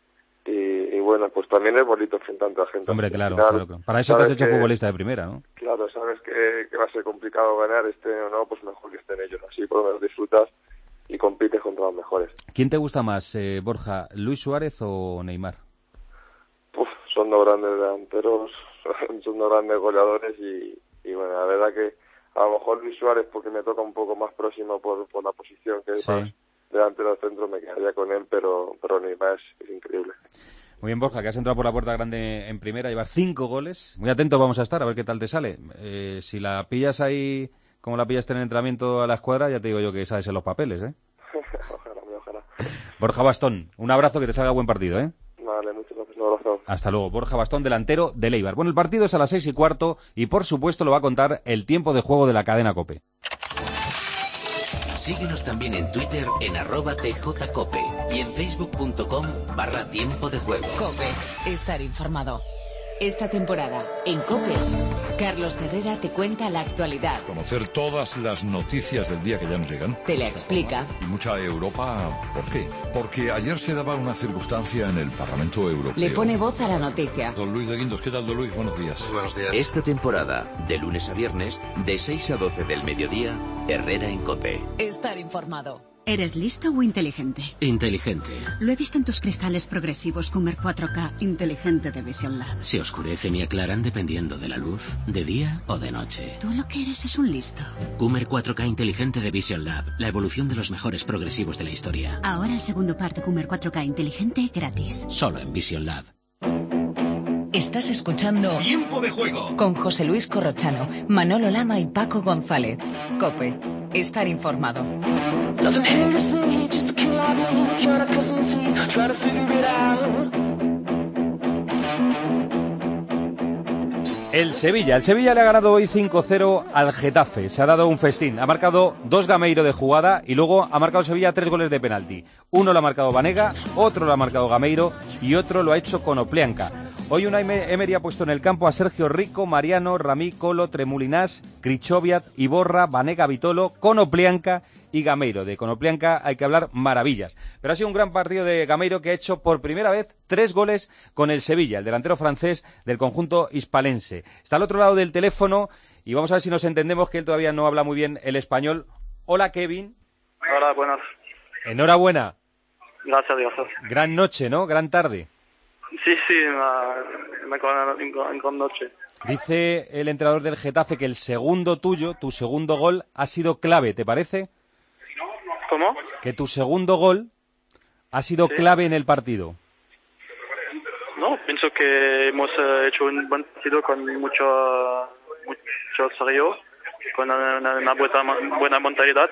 Speaker 2: y, y bueno, pues también es bonito enfrentarte a gente.
Speaker 5: Hombre, claro,
Speaker 2: final,
Speaker 5: claro, claro. Para eso te has hecho
Speaker 2: que,
Speaker 5: futbolista de primera, ¿no?
Speaker 2: Claro, sabes que, que va a ser complicado ganar, este o no, pues mejor que estén ellos. Así por lo menos disfrutas y compites contra los mejores.
Speaker 5: ¿Quién te gusta más, eh, Borja, Luis Suárez o Neymar?
Speaker 2: Uf, son dos grandes delanteros, son dos grandes goleadores y, y bueno, la verdad que a lo mejor Luis Suárez, porque me toca un poco más próximo por, por la posición que es
Speaker 5: sí.
Speaker 2: más delantero del centro, me quedaría con él, pero, pero Neymar es, es increíble.
Speaker 5: Muy bien, Borja, que has entrado por la puerta grande en primera, llevas cinco goles. Muy atentos vamos a estar, a ver qué tal te sale. Eh, si la pillas ahí, como la pillaste en el entrenamiento a la escuadra, ya te digo yo que sabes en los papeles, ¿eh?
Speaker 2: Ojalá, muy ojalá.
Speaker 5: Borja Bastón, un abrazo, que te salga buen partido, ¿eh?
Speaker 2: Vale, muchas gracias, un abrazo.
Speaker 5: Hasta luego. Borja Bastón, delantero del Eibar. Bueno, el partido es a las seis y cuarto y, por supuesto, lo va a contar el tiempo de juego de la cadena COPE.
Speaker 16: Síguenos también en Twitter en arroba tjcope y en facebook.com barra tiempo de juego.
Speaker 1: COPE, estar informado. Esta temporada, en COPE, Carlos Herrera te cuenta la actualidad.
Speaker 17: Conocer todas las noticias del día que ya nos llegan.
Speaker 1: Te la explica.
Speaker 17: Y mucha Europa, ¿por qué? Porque ayer se daba una circunstancia en el Parlamento Europeo.
Speaker 1: Le pone voz a la noticia.
Speaker 17: Don Luis de Guindos, ¿qué tal, don Luis? Buenos días.
Speaker 16: Buenos días. Esta temporada, de lunes a viernes, de seis a doce del mediodía, Herrera en COPE.
Speaker 1: Estar informado.
Speaker 3: ¿Eres listo o inteligente?
Speaker 16: Inteligente.
Speaker 3: Lo he visto en tus cristales progresivos Coomer cuatro K inteligente de Vision Lab.
Speaker 16: Se oscurecen y aclaran dependiendo de la luz, de día o de noche.
Speaker 3: Tú lo que eres es un listo.
Speaker 16: Coomer cuatro K inteligente de Vision Lab, la evolución de los mejores progresivos de la historia.
Speaker 3: Ahora el segundo par de Coomer cuatro K inteligente gratis.
Speaker 16: Solo en Vision Lab.
Speaker 1: Estás escuchando
Speaker 15: Tiempo de Juego
Speaker 1: con José Luis Corrochano, Manolo Lama y Paco González. COPE, estar informado.
Speaker 4: Nothing here to see, just a kid like me, trying to cut some tea, trying to figure it out.
Speaker 5: El Sevilla. El Sevilla le ha ganado hoy cinco cero al Getafe. Se ha dado un festín. Ha marcado dos Gameiro de jugada y luego ha marcado el Sevilla tres goles de penalti. Uno lo ha marcado Banega, otro lo ha marcado Gameiro y otro lo ha hecho Konoplyanka. Hoy Unai Emery ha puesto en el campo a Sergio Rico, Mariano, Ramí, Colo, Tremulinás, Krychowiak, Iborra, Banega, Vitolo, Konoplyanka y Gameiro. De Konoplyanka hay que hablar maravillas. Pero ha sido un gran partido de Gameiro, que ha hecho por primera vez tres goles con el Sevilla, el delantero francés del conjunto hispalense. Está al otro lado del teléfono y vamos a ver si nos entendemos, que él todavía no habla muy bien el español. Hola, Kevin.
Speaker 23: Hola, buenas.
Speaker 5: Enhorabuena.
Speaker 23: Gracias, gracias.
Speaker 5: Gran noche, ¿no? Gran tarde.
Speaker 23: Sí, sí, una, una, una gran noche.
Speaker 5: Dice el entrenador del Getafe que el segundo tuyo, tu segundo gol, ha sido clave, ¿te parece?
Speaker 23: ¿Cómo?
Speaker 5: Que tu segundo gol ha sido
Speaker 23: sí.
Speaker 5: clave en el partido.
Speaker 23: No, pienso que hemos uh, hecho un buen partido con mucho, mucho serio, con una, una buena, buena mentalidad.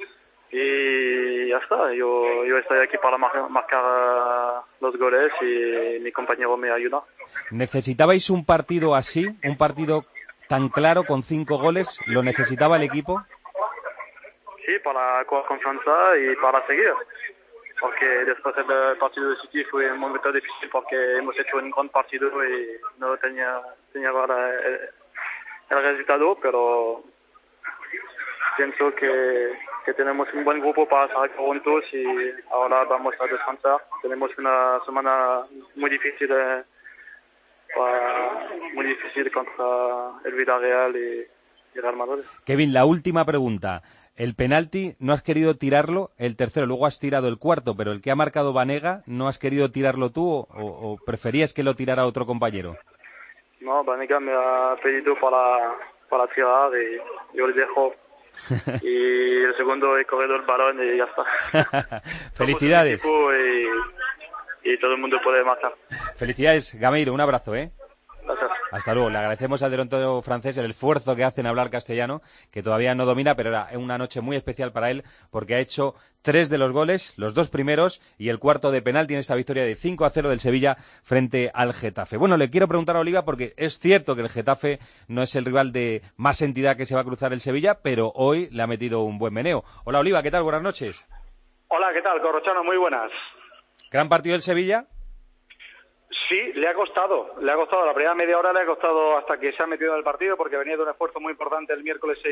Speaker 23: Y ya está, yo, yo estoy aquí para mar marcar uh, los goles y mi compañero me ayuda.
Speaker 5: ¿Necesitabais un partido así, un partido tan claro con cinco goles? ¿Lo necesitaba el equipo?
Speaker 23: Sí, para coger confianza y para seguir. Porque después del partido de City fue un momento difícil porque hemos hecho un gran partido y no tenía, tenía el, el resultado, pero pienso que, que tenemos un buen grupo para estar juntos y ahora vamos a descansar. Tenemos una semana muy difícil, eh, para, muy difícil contra el Villarreal y, y Real Madrid.
Speaker 5: Kevin, la última pregunta. El penalti no has querido tirarlo, el tercero, luego has tirado el cuarto, pero el que ha marcado Banega, ¿no has querido tirarlo tú o, o preferías que lo tirara otro compañero?
Speaker 23: No, Banega me ha pedido para, para tirar y yo le dejo. Y el segundo he corrido el balón y ya está.
Speaker 5: Felicidades.
Speaker 23: Y, y todo el mundo puede marcar.
Speaker 5: Felicidades, Gameiro, un abrazo, ¿eh?
Speaker 23: Gracias.
Speaker 5: Hasta luego. Le agradecemos al delantero francés el esfuerzo que hace en hablar castellano, que todavía no domina, pero era una noche muy especial para él porque ha hecho tres de los goles, los dos primeros y el cuarto de penalti en esta victoria de cinco a cero del Sevilla frente al Getafe. Bueno, le quiero preguntar a Oliva porque es cierto que el Getafe no es el rival de más entidad que se va a cruzar el Sevilla, pero hoy le ha metido un buen meneo. Hola, Oliva, ¿qué tal? Buenas noches.
Speaker 24: Hola, ¿qué tal, Corrochano? Muy buenas.
Speaker 5: ¿Gran partido del Sevilla?
Speaker 24: Sí, le ha costado, le ha costado, la primera media hora le ha costado hasta que se ha metido en el partido porque venía de un esfuerzo muy importante el miércoles en,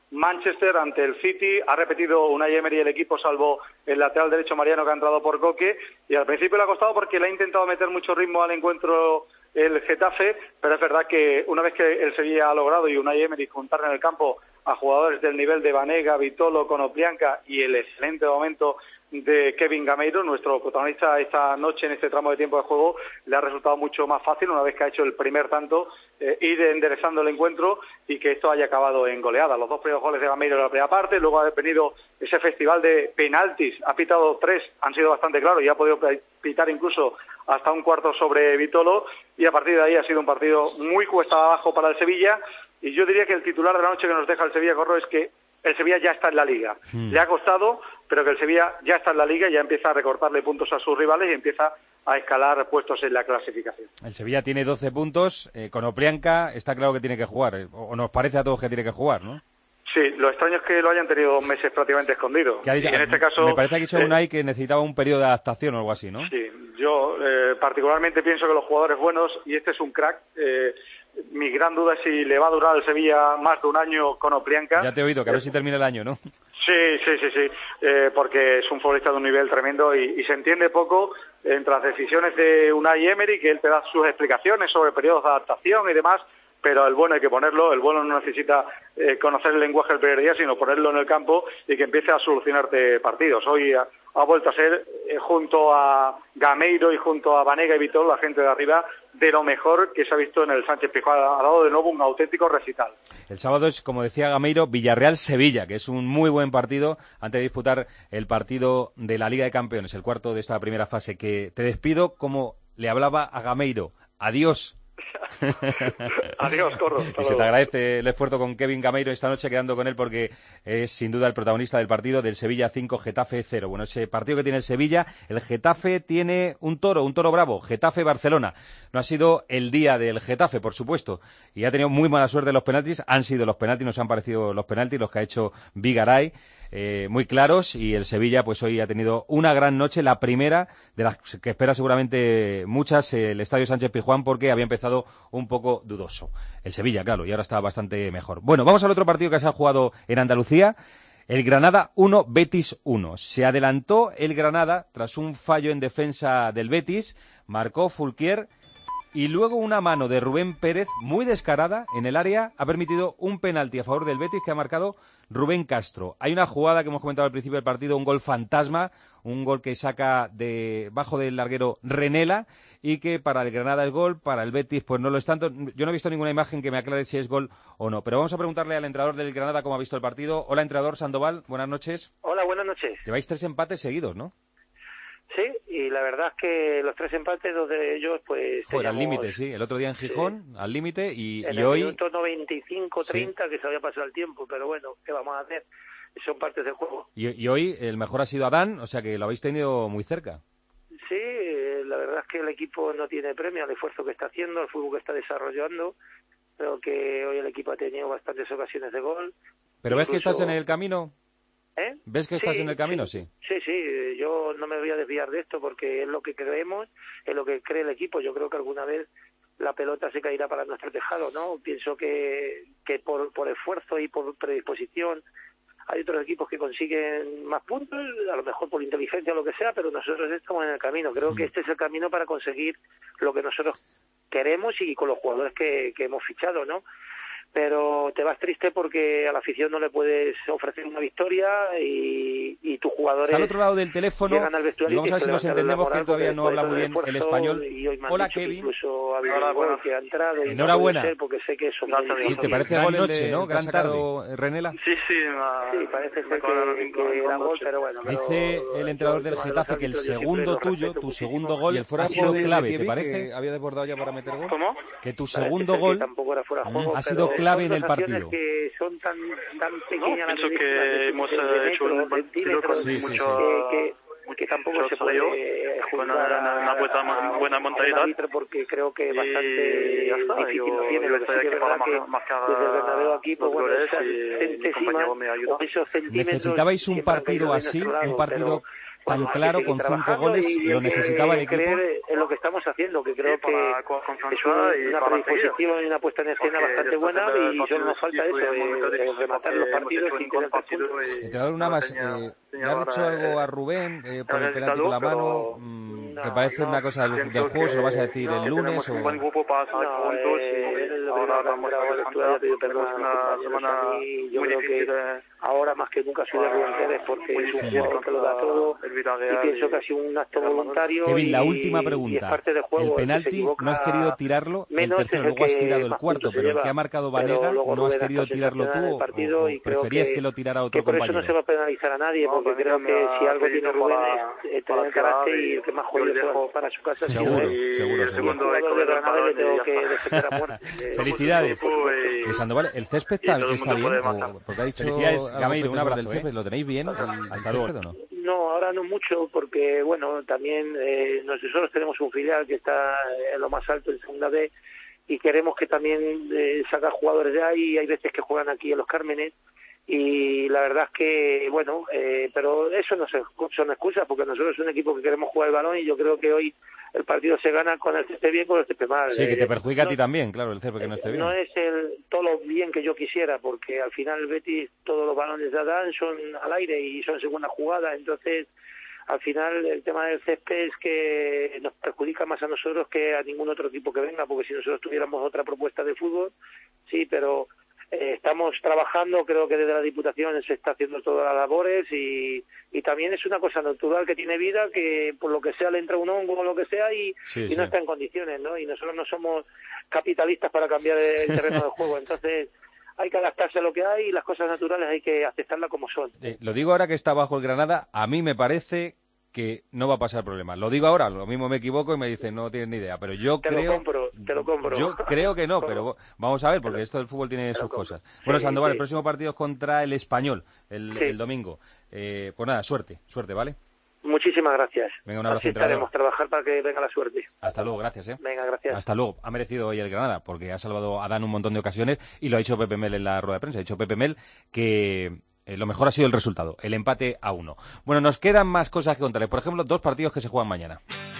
Speaker 24: Manchester ante el City. Ha repetido Unai Emery el equipo, salvo el lateral derecho Mariano, que ha entrado por Coque, y al principio le ha costado porque le ha intentado meter mucho ritmo al encuentro el Getafe, pero es verdad que una vez que el Sevilla ha logrado y Unai Emery juntar en el campo a jugadores del nivel de Banega, Vitolo, Konoplyanka y el excelente momento de Kevin Gameiro, nuestro protagonista esta noche en este tramo de tiempo de juego, le ha resultado mucho más fácil, una vez que ha hecho el primer tanto, eh, ir enderezando el encuentro y que esto haya acabado en goleada. Los dos primeros goles de Gameiro en la primera parte, luego ha venido ese festival de penaltis, ha pitado tres, han sido bastante claros y ha podido pitar incluso hasta un cuarto sobre Vitolo, y a partir de ahí ha sido un partido muy cuesta abajo para el Sevilla, y yo diría que el titular de la noche que nos deja el Sevilla, Corro, es que el Sevilla ya está en la Liga. Hmm. Le ha costado, pero que el Sevilla ya está en la Liga y ya empieza a recortarle puntos a sus rivales y empieza a escalar puestos en la clasificación.
Speaker 5: El Sevilla tiene doce puntos, eh, con Konoplyanka está claro que tiene que jugar, eh, o nos parece a todos que tiene que jugar, ¿no?
Speaker 24: Sí, lo extraño es que lo hayan tenido dos meses prácticamente escondido.
Speaker 5: Ha dicho,
Speaker 24: y en este caso,
Speaker 5: me parece que ha dicho
Speaker 24: eh,
Speaker 5: Unai que necesitaba un periodo de adaptación o algo así, ¿no?
Speaker 24: Sí, yo eh, particularmente pienso que los jugadores buenos, y este es un crack, eh, mi gran duda es si le va a durar al Sevilla más de un año con Konoplyanka.
Speaker 5: Ya te he oído, que a ver si termina el año, ¿no?
Speaker 24: Sí, sí, sí, sí, eh, porque es un futbolista de un nivel tremendo y, y se entiende poco entre las decisiones de Unai Emery, que él te da sus explicaciones sobre periodos de adaptación y demás, pero el bueno hay que ponerlo, el bueno no necesita eh, conocer el lenguaje del primer día, sino ponerlo en el campo y que empiece a solucionarte partidos. Hoy ha, ha vuelto a ser, eh, junto a Gameiro y junto a Banega y Vitolo, la gente de arriba, de lo mejor que se ha visto en el Sánchez Pizjuán. Ha dado de nuevo un auténtico recital.
Speaker 5: El sábado es, como decía Gameiro, Villarreal-Sevilla, que es un muy buen partido antes de disputar el partido de la Liga de Campeones, el cuarto de esta primera fase. Que te despido como le hablaba a Gameiro. Adiós.
Speaker 24: Adiós, Corro.
Speaker 5: Y se te agradece el esfuerzo con Kevin Gameiro esta noche, quedando con él, porque es sin duda el protagonista del partido del Sevilla cinco, Getafe cero. Bueno, ese partido que tiene el Sevilla, el Getafe tiene un toro, un toro bravo, Getafe-Barcelona. No ha sido el día del Getafe, por supuesto, y ha tenido muy mala suerte en los penaltis. Han sido los penaltis, nos han parecido los penaltis, los que ha hecho Vigaray. Eh, muy claros, y el Sevilla pues hoy ha tenido una gran noche, la primera de las que espera seguramente muchas eh, el Estadio Sánchez Pizjuán, porque había empezado un poco dudoso el Sevilla, claro, y ahora está bastante mejor. Bueno, vamos al otro partido que se ha jugado en Andalucía, el Granada uno, Betis uno. Se adelantó el Granada tras un fallo en defensa del Betis, marcó Fulquier, y luego una mano de Rubén Pérez muy descarada en el área ha permitido un penalti a favor del Betis que ha marcado Rubén Castro. Hay una jugada que hemos comentado al principio del partido, un gol fantasma, un gol que saca de bajo del larguero Renela, y que para el Granada es gol, para el Betis pues no lo es tanto. Yo no he visto ninguna imagen que me aclare si es gol o no, pero vamos a preguntarle al entrenador del Granada cómo ha visto el partido. Hola, entrenador Sandoval, buenas noches.
Speaker 6: Hola, buenas noches.
Speaker 5: Lleváis tres empates seguidos, ¿no?
Speaker 6: Sí, y la verdad es que los tres empates, dos de ellos, pues...
Speaker 5: Joder, al límite, sí. El otro día en Gijón, sí, al límite, y,
Speaker 6: en
Speaker 5: y
Speaker 6: el
Speaker 5: hoy...
Speaker 6: minuto noventa y cinco treinta,
Speaker 5: sí,
Speaker 6: que se había pasado el tiempo, pero bueno, ¿qué vamos a hacer? Son partes del juego.
Speaker 5: Y, y hoy el mejor ha sido Adán, o sea que lo habéis tenido muy cerca.
Speaker 6: Sí, la verdad es que el equipo no tiene premio al esfuerzo que está haciendo, al fútbol que está desarrollando. Creo que hoy el equipo ha tenido bastantes ocasiones de gol.
Speaker 5: ¿Pero ves
Speaker 6: Incluso...
Speaker 5: que estás en el camino?
Speaker 6: ¿Eh?
Speaker 5: ¿Ves que estás
Speaker 6: sí,
Speaker 5: en el camino?
Speaker 6: Sí.
Speaker 5: sí.
Speaker 6: Sí, sí, yo no me voy a desviar de esto porque es lo que creemos, es lo que cree el equipo. Yo creo que alguna vez la pelota se caerá para nuestro tejado, ¿no? Pienso que, que por, por esfuerzo y por predisposición hay otros equipos que consiguen más puntos, a lo mejor por inteligencia o lo que sea, pero nosotros estamos en el camino. Creo que este es el camino para conseguir lo que nosotros queremos y con los jugadores que, que hemos fichado, ¿no? Pero te vas triste porque a la afición no le puedes ofrecer una victoria y, y tus jugadores
Speaker 5: está al otro lado del teléfono,
Speaker 6: llegan al vestuario,
Speaker 5: y vamos a ver si nos entendemos, que él todavía no habla muy bien el español.
Speaker 6: Hola, Kevin. Incluso ha habido un gol que ha entrado y
Speaker 5: enhorabuena.
Speaker 6: No ser porque sé que eso
Speaker 5: sí, te parece gol noche, ¿no? Gran tarde, Renela.
Speaker 23: Sí, sí, ma...
Speaker 6: sí, parece ser que, que era gol, pero bueno.
Speaker 5: Dice el entrenador del Getafe que el segundo tuyo, tu segundo gol, ha sido clave, ¿te parece? ¿Había desbordado ya para meter gol?
Speaker 23: ¿Cómo?
Speaker 5: Que tu segundo gol ha sido clave en el partido.
Speaker 6: Que son tan, tan pequeñas,
Speaker 23: no, pienso que hemos hecho un partido con
Speaker 5: sí, sí,
Speaker 23: mucho,
Speaker 6: que, que, que tampoco se puede
Speaker 23: con una, una, una buena, buena mentalidad,
Speaker 6: porque creo que bastante
Speaker 23: ya está,
Speaker 6: difícil
Speaker 23: yo,
Speaker 6: lo tiene.
Speaker 23: yo estoy aquí para
Speaker 6: que
Speaker 23: marcar
Speaker 6: desde el Bernabéu aquí, pues bueno,
Speaker 23: goles y mi compañero me ayuda.
Speaker 5: Necesitabais un partido así, un partido tan
Speaker 6: bueno,
Speaker 5: claro con cinco goles,
Speaker 6: y,
Speaker 5: lo necesitaba el equipo.
Speaker 6: Creer en lo que estamos haciendo, que creo
Speaker 23: Sí, para con-
Speaker 6: que es una,
Speaker 23: y
Speaker 6: una
Speaker 23: para
Speaker 6: predisposición y una puesta en escena
Speaker 23: Porque
Speaker 6: bastante
Speaker 23: después
Speaker 6: buena
Speaker 23: del
Speaker 6: y
Speaker 23: partido
Speaker 6: solo nos falta
Speaker 23: sí
Speaker 6: eso,
Speaker 23: fue un momento
Speaker 6: eh,
Speaker 23: difícil
Speaker 6: rematar los
Speaker 23: porque
Speaker 6: partidos
Speaker 23: hemos
Speaker 6: sin
Speaker 23: hecho un
Speaker 6: tener
Speaker 23: buen partido
Speaker 6: puntos.
Speaker 23: y
Speaker 5: Entrenador, una
Speaker 23: no
Speaker 5: más,
Speaker 23: tenía-
Speaker 5: eh,
Speaker 23: tenía
Speaker 5: ¿le ha dicho
Speaker 23: ahora,
Speaker 5: algo
Speaker 23: eh,
Speaker 5: a Rubén eh, por
Speaker 23: el
Speaker 5: el penalti con la
Speaker 23: resultado,
Speaker 5: mano?
Speaker 23: pero
Speaker 5: Mm,
Speaker 23: no,
Speaker 5: ¿Te parece
Speaker 23: no,
Speaker 5: una cosa del, del
Speaker 23: pienso
Speaker 5: juego? ¿Se lo vas a
Speaker 23: que
Speaker 5: decir
Speaker 23: no,
Speaker 5: el
Speaker 23: que
Speaker 5: lunes?
Speaker 23: tenemos
Speaker 5: O...
Speaker 23: un buen grupo para estar
Speaker 6: No,
Speaker 23: juntos
Speaker 6: eh,
Speaker 23: y
Speaker 6: lo
Speaker 23: ahora
Speaker 6: primero que
Speaker 23: vamos a
Speaker 6: ahora
Speaker 23: descansar.
Speaker 6: tú hayas pedido perdón
Speaker 23: Tenemos
Speaker 6: a los
Speaker 23: una
Speaker 6: compañeros,
Speaker 23: semana
Speaker 6: a mí, yo
Speaker 23: muy
Speaker 6: creo
Speaker 23: difícil.
Speaker 6: que
Speaker 23: eh,
Speaker 6: ahora más que nunca soy de Rubén Pérez porque
Speaker 23: muy
Speaker 6: es un
Speaker 23: difícil
Speaker 6: jugador que lo da todo
Speaker 23: el
Speaker 6: y
Speaker 23: Villarreal
Speaker 6: pienso
Speaker 23: y-
Speaker 6: que ha sido un acto
Speaker 23: y el Madrid.
Speaker 6: voluntario
Speaker 5: Kevin, la
Speaker 6: y-
Speaker 5: última
Speaker 6: y es
Speaker 5: pregunta.
Speaker 6: parte del juego.
Speaker 5: El
Speaker 6: el que se
Speaker 5: penalti
Speaker 6: equivoca
Speaker 5: no has querido tirarlo, el
Speaker 6: menos
Speaker 5: tercero,
Speaker 6: es el
Speaker 5: luego has
Speaker 6: que
Speaker 5: tirado el
Speaker 6: más
Speaker 5: cuarto,
Speaker 6: puntos se
Speaker 5: pero el
Speaker 6: lleva.
Speaker 5: que ha marcado
Speaker 6: Pero
Speaker 5: Vanega,
Speaker 6: luego
Speaker 5: ¿no has
Speaker 6: Rubén ha
Speaker 5: querido
Speaker 6: estado
Speaker 5: tirarlo tú
Speaker 6: sensacional en
Speaker 5: o,
Speaker 6: el partido
Speaker 5: o
Speaker 6: y creo
Speaker 5: preferías
Speaker 6: que,
Speaker 5: que lo tirara otro
Speaker 6: que por eso
Speaker 5: compañero?
Speaker 6: no se va a penalizar a nadie,
Speaker 23: No,
Speaker 6: porque
Speaker 23: pues
Speaker 6: creo
Speaker 23: me
Speaker 6: que
Speaker 23: ha
Speaker 6: si algo tiene
Speaker 23: pedido
Speaker 6: Rubén
Speaker 23: para-
Speaker 6: es eh,
Speaker 23: para
Speaker 6: tener carácter
Speaker 23: tirar
Speaker 6: y
Speaker 23: y
Speaker 6: el que más
Speaker 23: yo
Speaker 6: jodido
Speaker 23: le
Speaker 6: se va
Speaker 23: dejo-
Speaker 6: para su casa.
Speaker 5: Seguro,
Speaker 6: si no es
Speaker 5: seguro,
Speaker 23: el
Speaker 5: seguro.
Speaker 23: segundo
Speaker 6: un
Speaker 23: hay que
Speaker 6: jugador de
Speaker 23: ver el
Speaker 6: Granada le
Speaker 23: balón y
Speaker 6: tengo
Speaker 23: ya
Speaker 6: que
Speaker 23: está.
Speaker 6: defender a muerte. Eh,
Speaker 5: Felicidades.
Speaker 23: somos un equipo y-
Speaker 5: Eh, Sandoval, ¿el césped
Speaker 23: y
Speaker 5: está,
Speaker 23: todo el
Speaker 5: está
Speaker 23: mundo
Speaker 5: bien?
Speaker 23: puede
Speaker 5: O-
Speaker 23: marcar.
Speaker 5: porque ha dicho Felicidades, algo Gameiro, un sobre el abrazo. césped, ¿eh? ¿lo tenéis bien? el- el Hasta césped luego. o no?
Speaker 6: No, ahora no mucho, porque bueno, también eh, nosotros tenemos un filial que está en lo más alto en segunda B y queremos que también eh, sacar jugadores de ahí. Hay veces que juegan aquí en Los Cármenes y la verdad es que, bueno, eh, pero eso no se- son excusas, porque nosotros es un equipo que queremos jugar el balón y yo creo que hoy el partido se gana con el césped bien, con el césped mal.
Speaker 5: Sí, que te
Speaker 6: Eh,
Speaker 5: perjudica a
Speaker 6: no-
Speaker 5: ti también, claro, el césped que no esté bien.
Speaker 6: No es el todo lo bien que yo quisiera, porque al final el Betis, todos los balones de Adán son al aire y son segunda jugada, entonces al final el tema del césped es que nos perjudica más a nosotros que a ningún otro equipo que venga, porque si nosotros tuviéramos otra propuesta de fútbol, sí, pero eh, estamos trabajando, creo que desde la Diputación se está haciendo todas las labores y, y también es una cosa natural que tiene vida, que por lo que sea le entra un hongo o lo que sea y,
Speaker 5: Sí,
Speaker 6: y
Speaker 5: sí.
Speaker 6: no está en condiciones, ¿no? Y nosotros no somos capitalistas para cambiar el terreno del juego, entonces hay que adaptarse a lo que hay y las cosas naturales hay que aceptarlas como son.
Speaker 5: Eh, lo digo ahora que está bajo el Granada, a mí me parece que no va a pasar problema. Lo digo ahora, lo mismo me equivoco y me dicen no tienes ni idea, pero yo
Speaker 6: Te
Speaker 5: creo...
Speaker 6: lo compro, te lo compro.
Speaker 5: Yo creo que no, pero vamos a ver, porque esto del fútbol tiene sus cosas. Bueno,
Speaker 6: Sí,
Speaker 5: Sandoval,
Speaker 6: sí.
Speaker 5: el próximo partido es contra el Español, el,
Speaker 6: Sí.
Speaker 5: el domingo. Eh, pues nada, suerte, suerte, ¿vale?
Speaker 6: Muchísimas gracias.
Speaker 5: Venga, un abrazo,
Speaker 6: Así
Speaker 5: entrenador.
Speaker 6: estaremos, trabajar para que venga la suerte.
Speaker 5: Hasta luego, gracias, ¿eh?
Speaker 6: Venga, gracias.
Speaker 5: Hasta luego. Ha merecido hoy el Granada, porque ha salvado a Dan un montón de ocasiones y lo ha dicho Pepe Mel en la rueda de prensa. Ha dicho Pepe Mel que eh, lo mejor ha sido el resultado, el empate a uno. Bueno, nos quedan más cosas que contarles. Por ejemplo, dos partidos que se juegan mañana.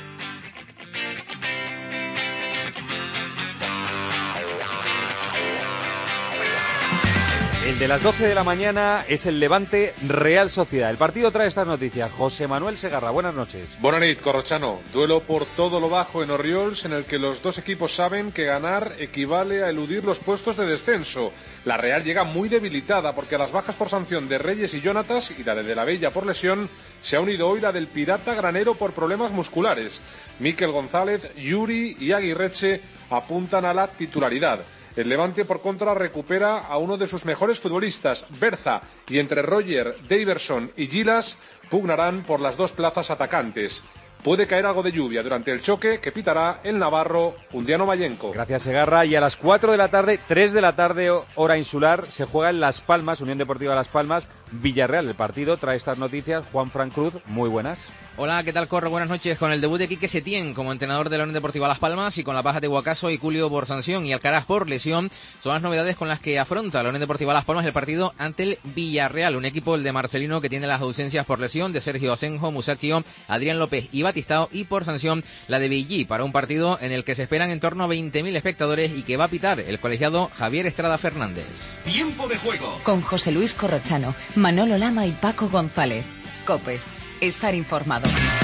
Speaker 5: El de las doce de la mañana es el Levante Real Sociedad. El partido trae estas noticias. José Manuel Segarra, buenas noches.
Speaker 7: Buenas noches, Corrochano. Duelo por todo lo bajo en Orriols, en el que los dos equipos saben que ganar equivale a eludir los puestos de descenso. La Real llega muy debilitada porque a las bajas por sanción de Reyes y Jonatas y la de De la Bella por lesión se ha unido hoy la del Pirata Granero por problemas musculares. Miquel González, Yuri y Aguirreche apuntan a la titularidad. El Levante, por contra, recupera a uno de sus mejores futbolistas, Berza, y entre Roger, Daverson y Gilas pugnarán por las dos plazas atacantes. Puede caer algo de lluvia durante el choque que pitará el navarro Undiano Mayenco.
Speaker 5: Gracias, Segarra. Y a las cuatro de la tarde, tres de la tarde, hora insular, se juega en Las Palmas, Unión Deportiva Las Palmas, Villarreal. El partido trae estas noticias. Juan Fran Cruz, muy buenas.
Speaker 8: Hola, ¿qué tal, Corro? Buenas noches. Con el debut de Quique Setién como entrenador de la Unión Deportiva Las Palmas y con la baja de Guacaso y Culio por sanción y Alcaraz por lesión, son las novedades con las que afronta la Unión Deportiva Las Palmas el partido ante el Villarreal, un equipo, el de Marcelino, que tiene las ausencias por lesión de Sergio Asenjo, Musacchio, Adrián López y Batistao, y por sanción la de Villí, para un partido en el que se esperan en torno a veinte mil espectadores y que va a pitar el colegiado Javier Estrada Fernández.
Speaker 18: Tiempo de juego.
Speaker 1: Con José Luis Corrochano, Manolo Lama y Paco González. COPE. Estar informado.